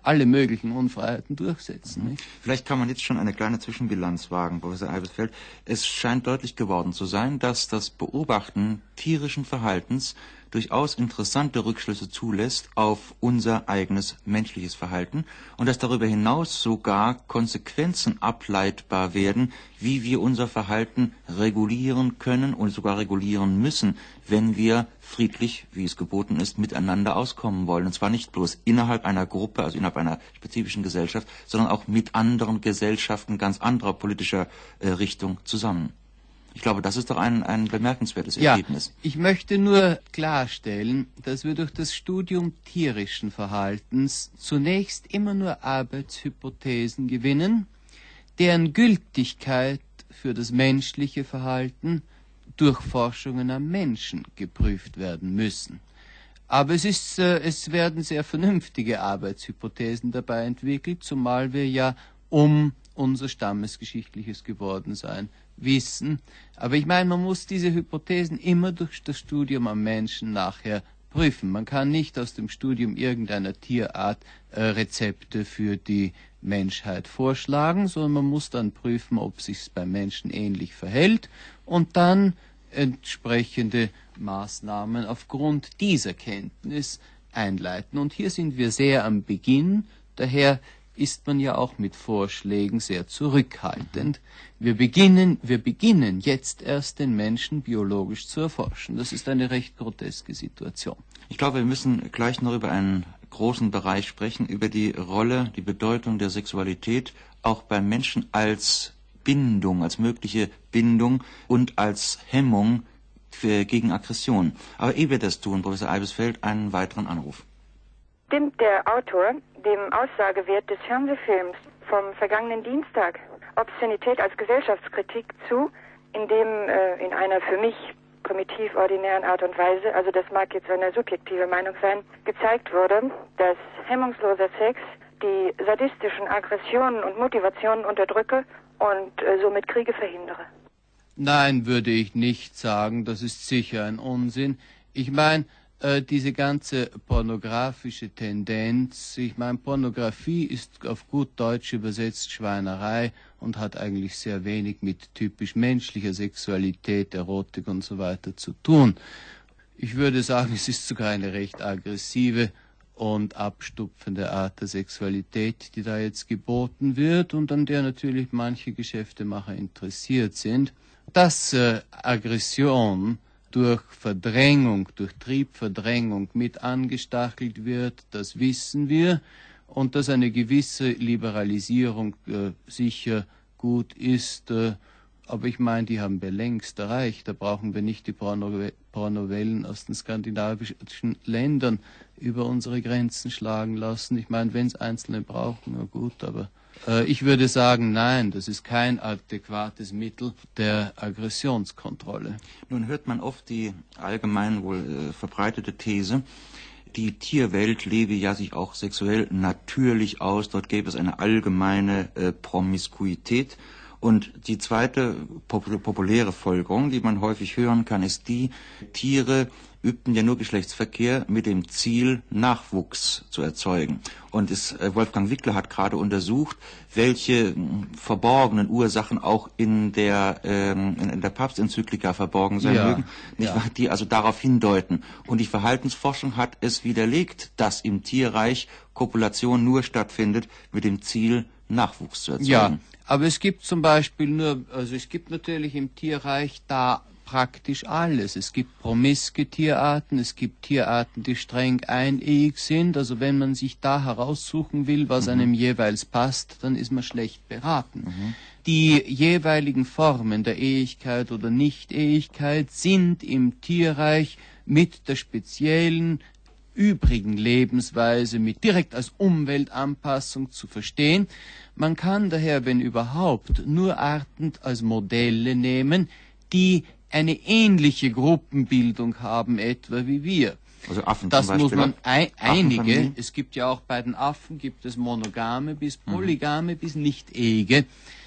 alle möglichen Unfreiheiten durchsetzen. Mhm. Nicht? Vielleicht kann man jetzt schon eine kleine Zwischenbilanz wagen, Professor Eibesfeld. Es scheint deutlich geworden zu sein, dass das Beobachten tierischen Verhaltens durchaus interessante Rückschlüsse zulässt auf unser eigenes menschliches Verhalten und dass darüber hinaus sogar Konsequenzen ableitbar werden, wie wir unser Verhalten regulieren können und sogar regulieren müssen, wenn wir friedlich, wie es geboten ist, miteinander auskommen wollen. Und zwar nicht bloß innerhalb einer Gruppe, also innerhalb einer spezifischen Gesellschaft, sondern auch mit anderen Gesellschaften ganz anderer politischer äh, Richtung zusammen. Ich glaube, das ist doch ein, ein bemerkenswertes ja, Ergebnis. Ich möchte nur klarstellen, dass wir durch das Studium tierischen Verhaltens zunächst immer nur Arbeitshypothesen gewinnen, deren Gültigkeit für das menschliche Verhalten durch Forschungen am Menschen geprüft werden müssen. Aber es, ist, äh, es werden sehr vernünftige Arbeitshypothesen dabei entwickelt, zumal wir ja um unser stammesgeschichtliches Gewordensein wissen. Aber ich meine, man muss diese Hypothesen immer durch das Studium am Menschen nachher prüfen. Man kann nicht aus dem Studium irgendeiner Tierart äh, Rezepte für die Menschheit vorschlagen, sondern man muss dann prüfen, ob es sich beim Menschen ähnlich verhält und dann entsprechende Maßnahmen aufgrund dieser Kenntnis einleiten. Und hier sind wir sehr am Beginn, daher ist man ja auch mit Vorschlägen sehr zurückhaltend. Wir beginnen, wir beginnen jetzt erst den Menschen biologisch zu erforschen. Das ist eine recht groteske Situation. Ich glaube, wir müssen gleich noch über einen großen Bereich sprechen, über die Rolle, die Bedeutung der Sexualität auch beim Menschen als Bindung, als mögliche Bindung und als Hemmung für, gegen Aggression. Aber ehe wir das tun, Professor Eibesfeld, einen weiteren Anruf. Stimmt der Autor dem Aussagewert des Fernsehfilms vom vergangenen Dienstag Obszönität als Gesellschaftskritik zu, in dem äh, in einer für mich primitiv ordinären Art und Weise, also das mag jetzt eine subjektive Meinung sein, gezeigt wurde, dass hemmungsloser Sex die sadistischen Aggressionen und Motivationen unterdrücke und äh, somit Kriege verhindere? Nein, würde ich nicht sagen. Das ist sicher ein Unsinn. Ich meine, äh, diese ganze pornografische Tendenz, ich meine, Pornografie ist auf gut Deutsch übersetzt Schweinerei und hat eigentlich sehr wenig mit typisch menschlicher Sexualität, Erotik und so weiter zu tun. Ich würde sagen, es ist sogar eine recht aggressive und abstupfende Art der Sexualität, die da jetzt geboten wird und an der natürlich manche Geschäftemacher interessiert sind. Dass äh, Aggression durch Verdrängung, durch Triebverdrängung mit angestachelt wird, das wissen wir, und dass eine gewisse Liberalisierung äh, sicher gut ist, äh, aber ich meine, die haben wir längst erreicht. Da brauchen wir nicht die Porno- Pornovellen aus den skandinavischen Ländern über unsere Grenzen schlagen lassen. Ich meine, wenn es Einzelne brauchen, na gut, aber äh, ich würde sagen, nein, das ist kein adäquates Mittel der Aggressionskontrolle. Nun hört man oft die allgemein wohl äh, verbreitete These, die Tierwelt lebe ja sich auch sexuell natürlich aus, dort gäbe es eine allgemeine äh, Promiskuität. Und die zweite pop- populäre Folgerung, die man häufig hören kann, ist die, Tiere übten ja nur Geschlechtsverkehr mit dem Ziel, Nachwuchs zu erzeugen. Und es, äh, Wolfgang Wickler hat gerade untersucht, welche mh, verborgenen Ursachen auch in der, ähm, in, in der Papstenzyklika verborgen sein Ja, mögen, nicht ja. wahr, die also darauf hindeuten. Und die Verhaltensforschung hat es widerlegt, dass im Tierreich Kopulation nur stattfindet mit dem Ziel, Nachwuchs zu erzeugen. Ja, aber es gibt zum Beispiel nur, also es gibt natürlich im Tierreich da praktisch alles. Es gibt promiske Tierarten, es gibt Tierarten, die streng einehig sind. Also wenn man sich da heraussuchen will, was mhm. einem jeweils passt, dann ist man schlecht beraten. Mhm. Die jeweiligen Formen der Ehigkeit oder Nicht-Ehigkeit sind im Tierreich mit der speziellen übrigen Lebensweise mit direkt als Umweltanpassung zu verstehen. Man kann daher, wenn überhaupt, nur Arten als Modelle nehmen, die eine ähnliche Gruppenbildung haben, etwa wie wir. Also Affen das zum Beispiel. muss man ein, einige, Affenfamilien? es gibt ja auch bei den Affen, gibt es monogame bis polygame mhm. bis nicht-ehige.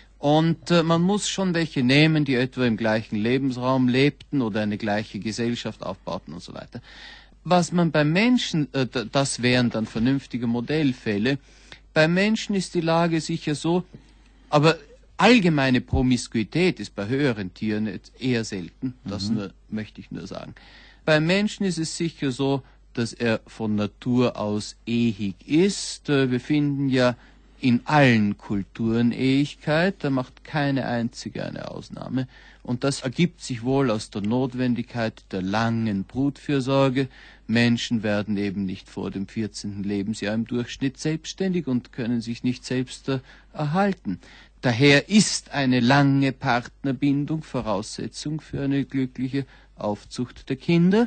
Und äh, man muss schon welche nehmen, die etwa im gleichen Lebensraum lebten oder eine gleiche Gesellschaft aufbauten und so weiter. was man beim Menschen, äh, das wären dann vernünftige Modellfälle, beim Menschen ist die Lage sicher so, aber allgemeine Promiskuität ist bei höheren Tieren eher selten, das mhm. nur, möchte ich nur sagen. Beim Menschen ist es sicher so, dass er von Natur aus ehig ist. Wir finden ja in allen Kulturen Ehigkeit, da macht keine einzige eine Ausnahme. Und das ergibt sich wohl aus der Notwendigkeit der langen Brutfürsorge. Menschen werden eben nicht vor dem vierzehnten Lebensjahr im Durchschnitt selbstständig und können sich nicht selbst äh, erhalten. Daher ist eine lange Partnerbindung Voraussetzung für eine glückliche Aufzucht der Kinder.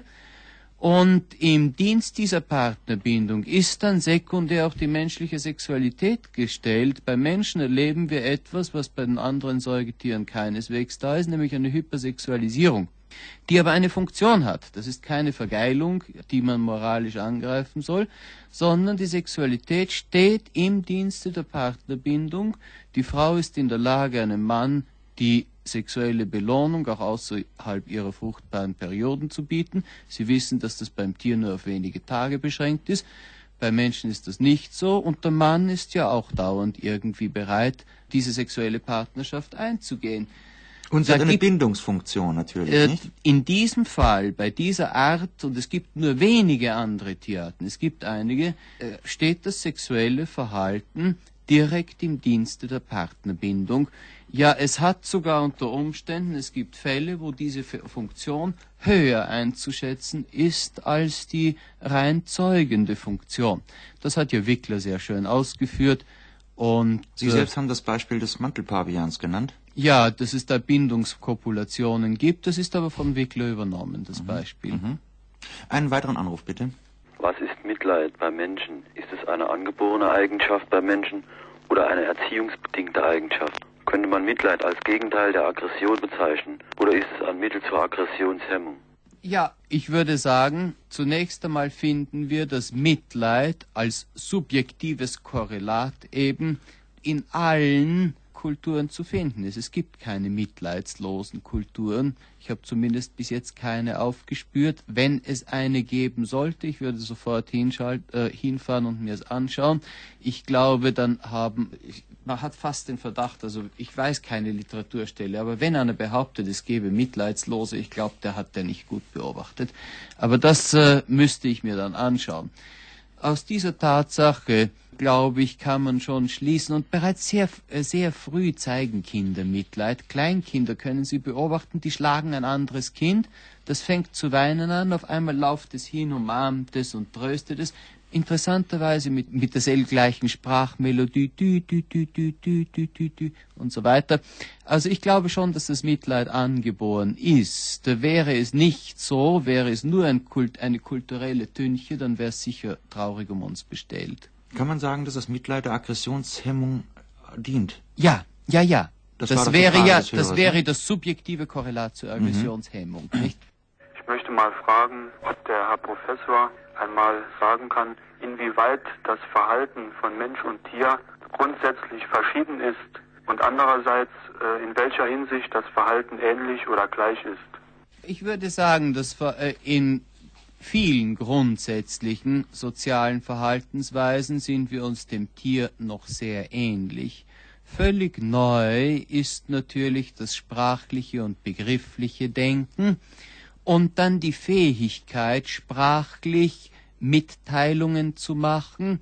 Und im Dienst dieser Partnerbindung ist dann sekundär auch die menschliche Sexualität gestellt. Bei Menschen erleben wir etwas, was bei den anderen Säugetieren keineswegs da ist, nämlich eine Hypersexualisierung, die aber eine Funktion hat. Das ist keine Vergeilung, die man moralisch angreifen soll, sondern die Sexualität steht im Dienste der Partnerbindung. Die Frau ist in der Lage, einem Mann die sexuelle Belohnung auch außerhalb ihrer fruchtbaren Perioden zu bieten. Sie wissen, dass das beim Tier nur auf wenige Tage beschränkt ist. Bei Menschen ist das nicht so und der Mann ist ja auch dauernd irgendwie bereit, diese sexuelle Partnerschaft einzugehen. Und sie hat eine Bindungsfunktion natürlich, äh, nicht? In diesem Fall, bei dieser Art, und es gibt nur wenige andere Tierarten, es gibt einige, äh, steht das sexuelle Verhalten direkt im Dienste der Partnerbindung. Ja, es hat sogar unter Umständen, es gibt Fälle, wo diese Funktion höher einzuschätzen ist als die rein zeugende Funktion. Das hat ja Wickler sehr schön ausgeführt. Und Sie äh, selbst haben das Beispiel des Mantelpavians genannt? Ja, dass es da Bindungskopulationen gibt, das ist aber von Wickler übernommen, das mhm. Beispiel. Mhm. Einen weiteren Anruf, bitte. Was ist Mitleid bei Menschen? Ist es eine angeborene Eigenschaft bei Menschen oder eine erziehungsbedingte Eigenschaft? Könnte man Mitleid als Gegenteil der Aggression bezeichnen oder ist es ein Mittel zur Aggressionshemmung? Ja, ich würde sagen, zunächst einmal finden wir das Mitleid als subjektives Korrelat eben in allen Kulturen zu finden ist. Es gibt keine mitleidslosen Kulturen. Ich habe zumindest bis jetzt keine aufgespürt. Wenn es eine geben sollte, ich würde sofort hinschalt, äh, hinfahren und mir es anschauen. Ich glaube, dann haben, ich, man hat fast den Verdacht, also ich weiß keine Literaturstelle, aber wenn einer behauptet, es gäbe Mitleidslose, ich glaube, der hat der nicht gut beobachtet. Aber das äh, müsste ich mir dann anschauen. Aus dieser Tatsache, glaube ich, kann man schon schließen, und bereits sehr, sehr früh zeigen Kinder Mitleid. Kleinkinder können Sie beobachten, die schlagen ein anderes Kind, das fängt zu weinen an, auf einmal lauft es hin, umarmt es und tröstet es. Interessanterweise mit, mit derselben gleichen Sprachmelodie, dü, dü, dü, dü, dü, dü, dü, dü, und so weiter. Also ich glaube schon, dass das Mitleid angeboren ist. Wäre es nicht so, wäre es nur ein Kult, eine kulturelle Tünche, dann wäre es sicher traurig um uns bestellt. Kann man sagen, dass das Mitleid der Aggressionshemmung dient? Ja, ja, ja. Das, das wäre ja, das Hörers, wäre das subjektive Korrelat zur Aggressionshemmung, mhm. nicht? Ich möchte mal fragen, ob der Herr Professor einmal sagen kann, inwieweit das Verhalten von Mensch und Tier grundsätzlich verschieden ist und andererseits äh, in welcher Hinsicht das Verhalten ähnlich oder gleich ist. Ich würde sagen, dass äh, in vielen grundsätzlichen sozialen Verhaltensweisen sind wir uns dem Tier noch sehr ähnlich. Völlig neu ist natürlich das sprachliche und begriffliche Denken und dann die Fähigkeit, sprachlich Mitteilungen zu machen,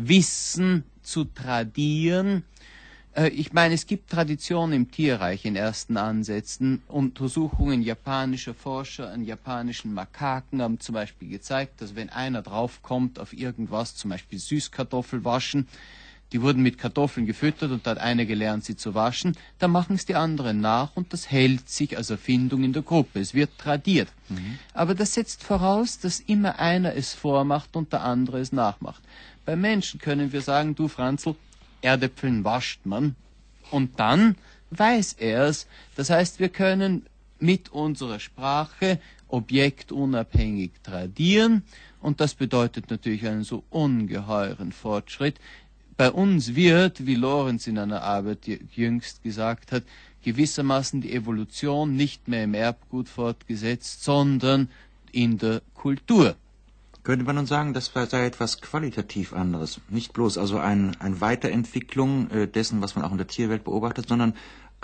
Wissen zu tradieren. Ich meine, es gibt Traditionen im Tierreich in ersten Ansätzen. Untersuchungen japanischer Forscher an japanischen Makaken haben zum Beispiel gezeigt, dass wenn einer draufkommt auf irgendwas, zum Beispiel Süßkartoffel waschen, die wurden mit Kartoffeln gefüttert und da hat einer gelernt, sie zu waschen, dann machen es die anderen nach und das hält sich als Erfindung in der Gruppe. Es wird tradiert. Mhm. Aber das setzt voraus, dass immer einer es vormacht und der andere es nachmacht. Bei Menschen können wir sagen, du Franzl, Erdäpfeln wascht man und dann weiß er es. Das heißt, wir können mit unserer Sprache objektunabhängig tradieren und das bedeutet natürlich einen so ungeheuren Fortschritt. Bei uns wird, wie Lorenz in einer Arbeit jüngst gesagt hat, gewissermaßen die Evolution nicht mehr im Erbgut fortgesetzt, sondern in der Kultur. Könnte man nun sagen, das sei etwas qualitativ anderes? Nicht bloß also ein, eine Weiterentwicklung äh, dessen, was man auch in der Tierwelt beobachtet, sondern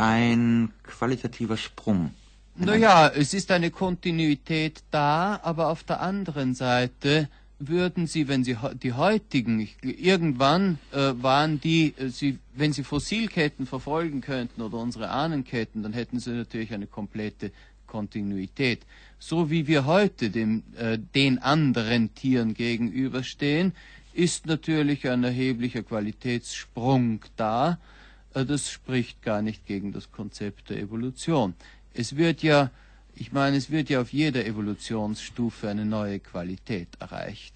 ein qualitativer Sprung. Naja, es ist eine Kontinuität da, aber auf der anderen Seite würden Sie, wenn Sie die heutigen, ich, irgendwann äh, waren die, äh, Sie, wenn Sie Fossilketten verfolgen könnten oder unsere Ahnenketten, dann hätten Sie natürlich eine komplette Kontinuität. So wie wir heute dem, äh, den anderen Tieren gegenüberstehen, ist natürlich ein erheblicher Qualitätssprung da. Äh, das spricht gar nicht gegen das Konzept der Evolution. Es wird ja, ich meine, es wird ja auf jeder Evolutionsstufe eine neue Qualität erreicht.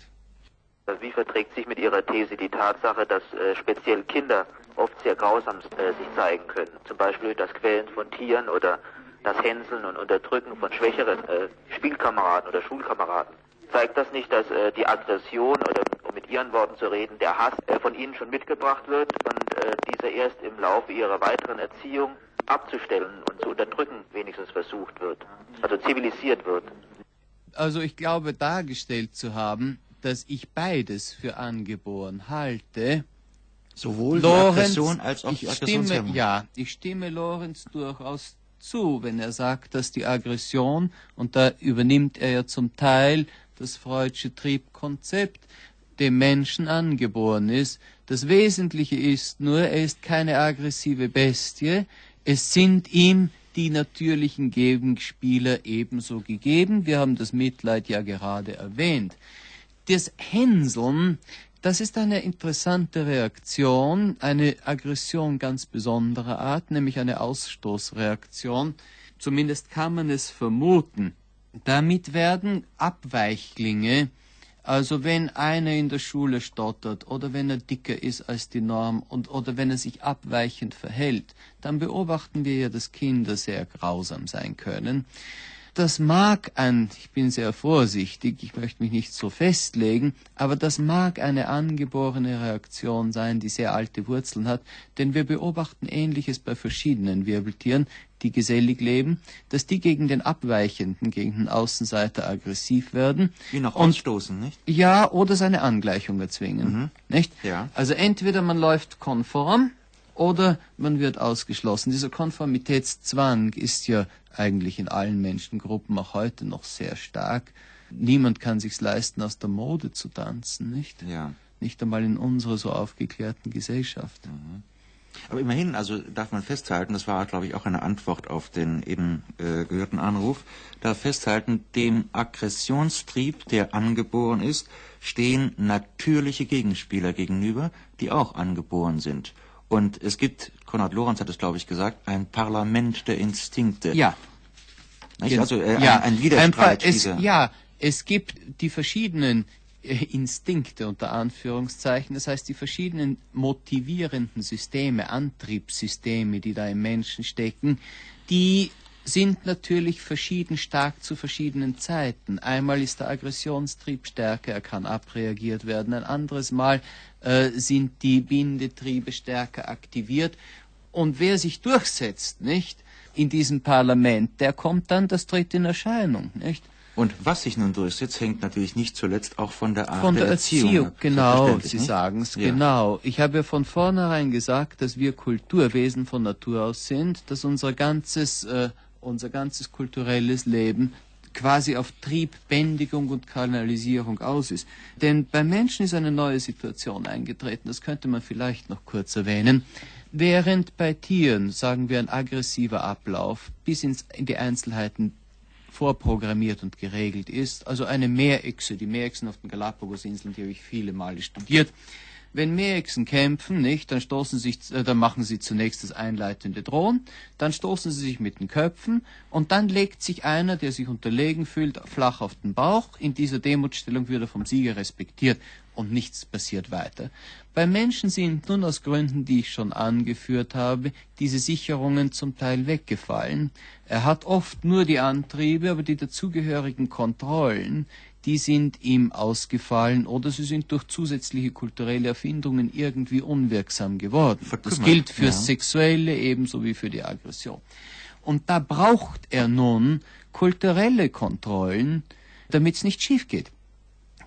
Wie verträgt sich mit Ihrer These die Tatsache, dass äh, speziell Kinder oft sehr grausam äh, sich zeigen können? Zum Beispiel durch das Quälen von Tieren oder das Hänseln und Unterdrücken von schwächeren äh, Spielkameraden oder Schulkameraden. Zeigt das nicht, dass äh, die Aggression, oder um mit Ihren Worten zu reden, der Hass äh, von Ihnen schon mitgebracht wird und äh, dieser erst im Laufe Ihrer weiteren Erziehung abzustellen und zu unterdrücken wenigstens versucht wird, also zivilisiert wird? Also ich glaube dargestellt zu haben, dass ich beides für angeboren halte. Sowohl Lorenz, die Aggression als auch die Aggressionshemmung. Ja, ich stimme Lorenz durchaus zu, wenn er sagt, dass die Aggression, und da übernimmt er ja zum Teil das Freudsche Triebkonzept, dem Menschen angeboren ist. Das Wesentliche ist nur, er ist keine aggressive Bestie, es sind ihm die natürlichen Gegenspieler ebenso gegeben. Wir haben das Mitleid ja gerade erwähnt. Das Hänseln, das ist eine interessante Reaktion, eine Aggression ganz besonderer Art, nämlich eine Ausstoßreaktion. Zumindest kann man es vermuten. Damit werden Abweichlinge, also wenn einer in der Schule stottert oder wenn er dicker ist als die Norm und, oder wenn er sich abweichend verhält, dann beobachten wir ja, dass Kinder sehr grausam sein können. Das mag ein, ich bin sehr vorsichtig, ich möchte mich nicht so festlegen, aber das mag eine angeborene Reaktion sein, die sehr alte Wurzeln hat, denn wir beobachten Ähnliches bei verschiedenen Wirbeltieren, die gesellig leben, dass die gegen den Abweichenden, gegen den Außenseiter aggressiv werden. Wie noch und, ausstoßen, nicht? Ja, oder seine Angleichung erzwingen, mhm. nicht? Ja. Also entweder man läuft konform, oder man wird ausgeschlossen. Dieser Konformitätszwang ist ja eigentlich in allen Menschengruppen auch heute noch sehr stark. Niemand kann sich's leisten, aus der Mode zu tanzen, nicht? Ja. Nicht einmal in unserer so aufgeklärten Gesellschaft. Mhm. Aber immerhin, also darf man festhalten, das war, glaube ich, auch eine Antwort auf den eben äh, gehörten Anruf, darf festhalten, dem Aggressionstrieb, der angeboren ist, stehen natürliche Gegenspieler gegenüber, die auch angeboren sind. Und es gibt, Konrad Lorenz hat es, glaube ich, gesagt, ein Parlament der Instinkte. Ja. Nicht? Also äh, ja. ein, ein Widerstreit. Es, ja, es gibt die verschiedenen äh, Instinkte unter Anführungszeichen, das heißt die verschiedenen motivierenden Systeme, Antriebssysteme, die da im Menschen stecken, die sind natürlich verschieden stark zu verschiedenen Zeiten. Einmal ist der Aggressionstrieb stärker, er kann abreagiert werden. Ein anderes Mal äh, sind die Bindetriebe stärker aktiviert. Und wer sich durchsetzt, nicht, in diesem Parlament, der kommt dann, das tritt in Erscheinung, nicht? Und was sich nun durchsetzt, hängt natürlich nicht zuletzt auch von der Art von der, der Erziehung. Erziehung. Genau, Sie nicht? sagen es, ja. genau. Ich habe ja von vornherein gesagt, dass wir Kulturwesen von Natur aus sind, dass unser ganzes äh, unser ganzes kulturelles Leben quasi auf Triebbändigung und Kanalisierung aus ist. Denn beim Menschen ist eine neue Situation eingetreten, das könnte man vielleicht noch kurz erwähnen. Während bei Tieren, sagen wir, ein aggressiver Ablauf bis ins, in die Einzelheiten vorprogrammiert und geregelt ist, also eine Meerechse, die Meerechsen auf den Galapagosinseln, die habe ich viele Male studiert. Wenn Meerechsen kämpfen, nicht, dann stoßen sich, äh, dann machen sie zunächst das einleitende Drohen, dann stoßen sie sich mit den Köpfen und dann legt sich einer, der sich unterlegen fühlt, flach auf den Bauch. In dieser Demutstellung wird er vom Sieger respektiert und nichts passiert weiter. Bei Menschen sind nun aus Gründen, die ich schon angeführt habe, diese Sicherungen zum Teil weggefallen. Er hat oft nur die Antriebe, aber die dazugehörigen Kontrollen, die sind ihm ausgefallen oder sie sind durch zusätzliche kulturelle Erfindungen irgendwie unwirksam geworden. Das gilt für das ja. Sexuelle ebenso wie für die Aggression. Und da braucht er nun kulturelle Kontrollen, damit es nicht schief geht.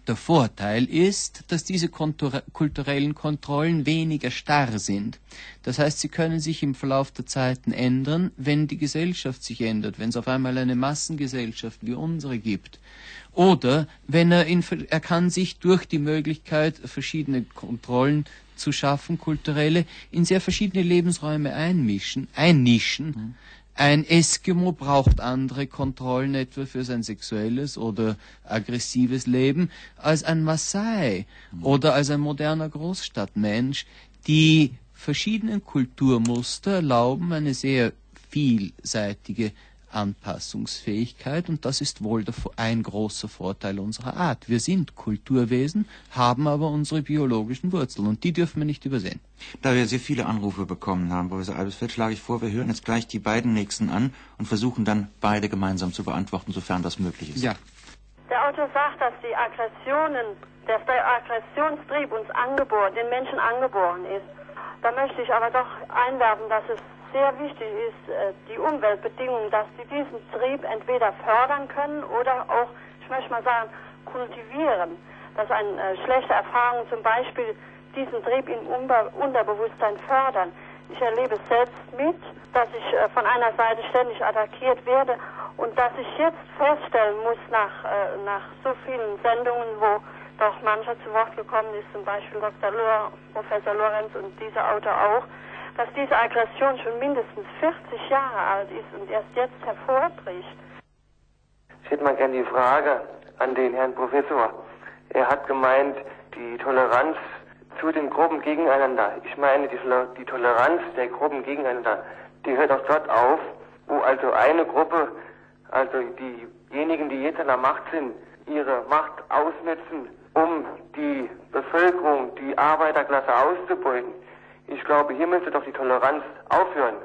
Der Vorteil ist, dass diese kulturellen Kontrollen weniger starr sind. Das heißt, sie können sich im Verlauf der Zeiten ändern, wenn die Gesellschaft sich ändert, wenn es auf einmal eine Massengesellschaft wie unsere gibt. Oder wenn er, in, er kann sich durch die Möglichkeit, verschiedene Kontrollen zu schaffen, kulturelle, in sehr verschiedene Lebensräume einmischen, einnischen. Mhm. Ein Eskimo braucht andere Kontrollen etwa für sein sexuelles oder aggressives Leben als ein Maasai mhm. oder als ein moderner Großstadtmensch. Die verschiedenen Kulturmuster erlauben eine sehr vielseitige Anpassungsfähigkeit, und das ist wohl der, ein großer Vorteil unserer Art. Wir sind Kulturwesen, haben aber unsere biologischen Wurzeln, und die dürfen wir nicht übersehen. Da wir sehr viele Anrufe bekommen haben, Professor Eibesfeld, schlage ich vor, wir hören jetzt gleich die beiden nächsten an und versuchen dann beide gemeinsam zu beantworten, sofern das möglich ist. Ja. Der Autor sagt, dass die Aggressionen, dass der Aggressionstrieb uns angeboren, den Menschen angeboren ist. Da möchte ich aber doch einwerfen, dass es sehr wichtig ist, die Umweltbedingungen, dass sie diesen Trieb entweder fördern können oder auch, ich möchte mal sagen, kultivieren. Dass ein, äh, schlechte Erfahrungen zum Beispiel diesen Trieb im Unterbewusstsein fördern. Ich erlebe es selbst mit, dass ich äh, von einer Seite ständig attackiert werde und dass ich jetzt feststellen muss, nach, äh, nach so vielen Sendungen, wo doch mancher zu Wort gekommen ist, zum Beispiel Doktor Lohr, Professor Lorenz und dieser Autor auch, dass diese Aggression schon mindestens vierzig Jahre alt ist und erst jetzt hervorbricht. Ich hätte mal gerne die Frage an den Herrn Professor. Er hat gemeint, die Toleranz zu den Gruppen gegeneinander. Ich meine, die, die Toleranz der Gruppen gegeneinander, die hört auch dort auf, wo also eine Gruppe, also diejenigen, die jetzt an der Macht sind, ihre Macht ausnutzen, um die Bevölkerung, die Arbeiterklasse auszubeuten. Ich glaube, hier müsste doch die Toleranz aufhören.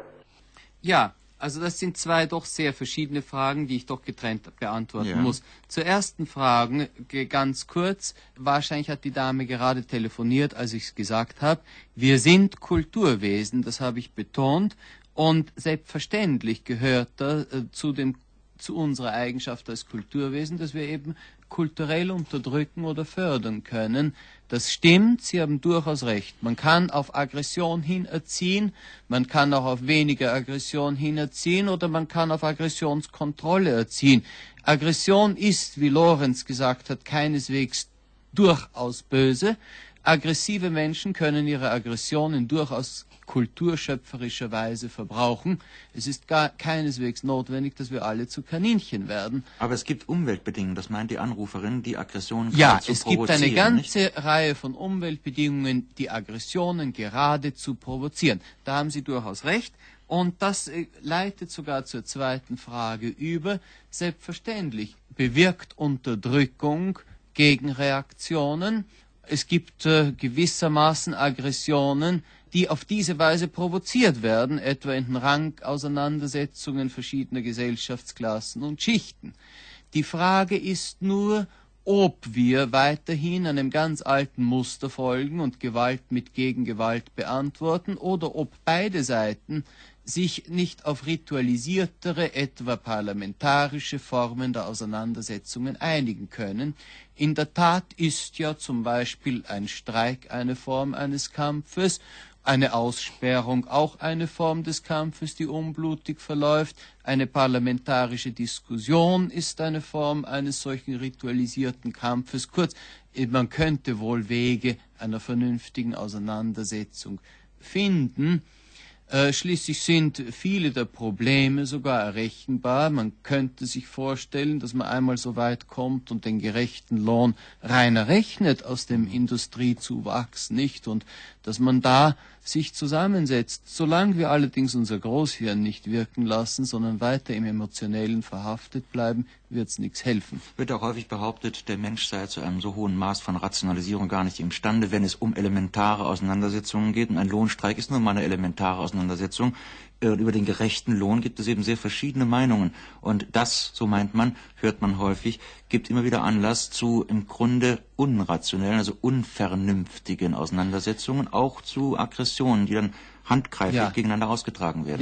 Ja, also das sind zwei doch sehr verschiedene Fragen, die ich doch getrennt beantworten ja. muss. Zur ersten Frage, ganz kurz, wahrscheinlich hat die Dame gerade telefoniert, als ich es gesagt habe. Wir sind Kulturwesen, das habe ich betont, und selbstverständlich gehört da äh, zu, dem, zu unserer Eigenschaft als Kulturwesen, dass wir eben kulturell unterdrücken oder fördern können. Das stimmt, Sie haben durchaus recht. Man kann auf Aggression hin erziehen, man kann auch auf weniger Aggression hin erziehen oder man kann auf Aggressionskontrolle erziehen. Aggression ist, wie Lorenz gesagt hat, keineswegs durchaus böse. Aggressive Menschen können ihre Aggressionen durchaus kulturschöpferischer Weise verbrauchen. Es ist gar keineswegs notwendig, dass wir alle zu Kaninchen werden. Aber es gibt Umweltbedingungen, das meint die Anruferin, die Aggressionen ja, zu es gibt eine ganze nicht? Reihe von Umweltbedingungen, die Aggressionen geradezu provozieren. Da haben Sie durchaus recht. Und das äh, leitet sogar zur zweiten Frage über. Selbstverständlich bewirkt Unterdrückung Gegenreaktionen. Es gibt äh, gewissermaßen Aggressionen, die auf diese Weise provoziert werden, etwa in den Rangauseinandersetzungen verschiedener Gesellschaftsklassen und Schichten. Die Frage ist nur, ob wir weiterhin einem ganz alten Muster folgen und Gewalt mit Gegengewalt beantworten oder ob beide Seiten sich nicht auf ritualisiertere, etwa parlamentarische Formen der Auseinandersetzungen einigen können. In der Tat ist ja zum Beispiel ein Streik eine Form eines Kampfes, eine Aussperrung auch eine Form des Kampfes, die unblutig verläuft. Eine parlamentarische Diskussion ist eine Form eines solchen ritualisierten Kampfes. Kurz, man könnte wohl Wege einer vernünftigen Auseinandersetzung finden. Äh, schließlich sind viele der Probleme sogar errechenbar. Man könnte sich vorstellen, dass man einmal so weit kommt und den gerechten Lohn rein errechnet aus dem Industriezuwachs, nicht? Und dass man da sich zusammensetzt. Solange wir allerdings unser Großhirn nicht wirken lassen, sondern weiter im Emotionellen verhaftet bleiben, wird es nichts helfen. Wird auch häufig behauptet, der Mensch sei zu einem so hohen Maß von Rationalisierung gar nicht imstande, wenn es um elementare Auseinandersetzungen geht. Und ein Lohnstreik ist nun mal eine elementare Auseinandersetzung. Über den gerechten Lohn gibt es eben sehr verschiedene Meinungen. Und das, so meint man, hört man häufig, gibt immer wieder Anlass zu im Grunde unrationellen, also unvernünftigen Auseinandersetzungen, auch zu Aggressionen, die dann handgreiflich ja. gegeneinander ausgetragen werden. Ja,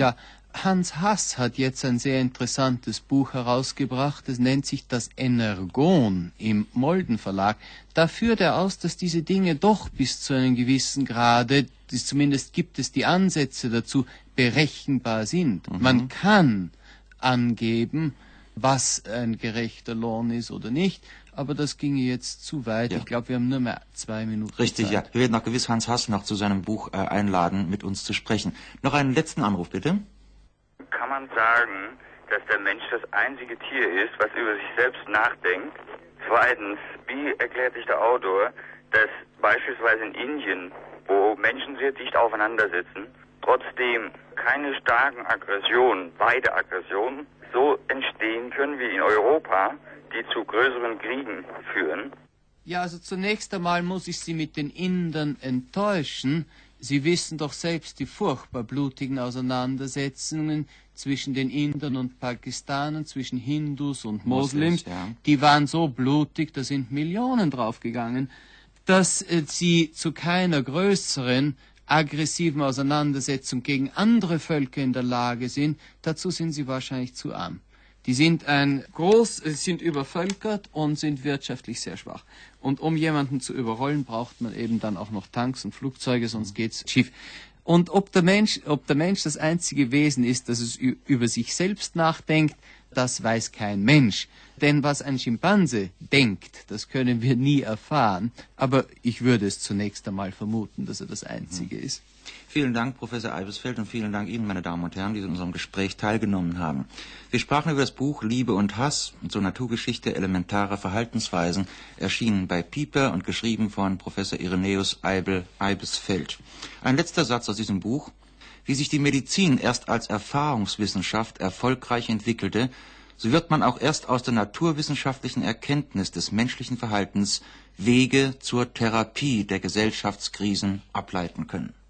Hans Hass hat jetzt ein sehr interessantes Buch herausgebracht. Es nennt sich Das Energon im Molden Verlag. Da führt er aus, dass diese Dinge doch bis zu einem gewissen Grade, zumindest gibt es die Ansätze dazu, berechenbar sind. Mhm. Man kann angeben, was ein gerechter Lohn ist oder nicht, aber das ginge jetzt zu weit. Ja. Ich glaube, wir haben nur mehr zwei Minuten Richtig, Zeit. Ja. Wir werden auch gewiss Hans Hass noch zu seinem Buch äh, einladen, mit uns zu sprechen. Noch einen letzten Anruf, bitte. Kann man sagen, dass der Mensch das einzige Tier ist, was über sich selbst nachdenkt? Zweitens, wie erklärt sich der Autor, dass beispielsweise in Indien, wo Menschen sehr dicht aufeinander sitzen, trotzdem keine starken Aggressionen, beide Aggressionen, so entstehen können wie in Europa, die zu größeren Kriegen führen? Ja, also zunächst einmal muss ich Sie mit den Indern enttäuschen. Sie wissen doch selbst die furchtbar blutigen Auseinandersetzungen zwischen den Indern und Pakistanern, zwischen Hindus und Moslems. Ja. Die waren so blutig, da sind Millionen draufgegangen, dass äh, sie zu keiner größeren aggressiven Auseinandersetzung gegen andere Völker in der Lage sind. Dazu sind sie wahrscheinlich zu arm. Die sind ein groß, sind übervölkert und sind wirtschaftlich sehr schwach. Und um jemanden zu überrollen, braucht man eben dann auch noch Tanks und Flugzeuge, sonst geht's schief. Und ob der Mensch, ob der Mensch das einzige Wesen ist, das es über sich selbst nachdenkt, das weiß kein Mensch. Denn was ein Schimpanse denkt, das können wir nie erfahren. Aber ich würde es zunächst einmal vermuten, dass er das Einzige mhm. ist. Vielen Dank, Professor Eibesfeld, und vielen Dank Ihnen, meine Damen und Herren, die in unserem Gespräch teilgenommen haben. Wir sprachen über das Buch Liebe und Hass zur Naturgeschichte elementarer Verhaltensweisen, erschienen bei Piper und geschrieben von Professor Irenäus Eibel Eibesfeld. Ein letzter Satz aus diesem Buch. Wie sich die Medizin erst als Erfahrungswissenschaft erfolgreich entwickelte, so wird man auch erst aus der naturwissenschaftlichen Erkenntnis des menschlichen Verhaltens Wege zur Therapie der Gesellschaftskrisen ableiten können.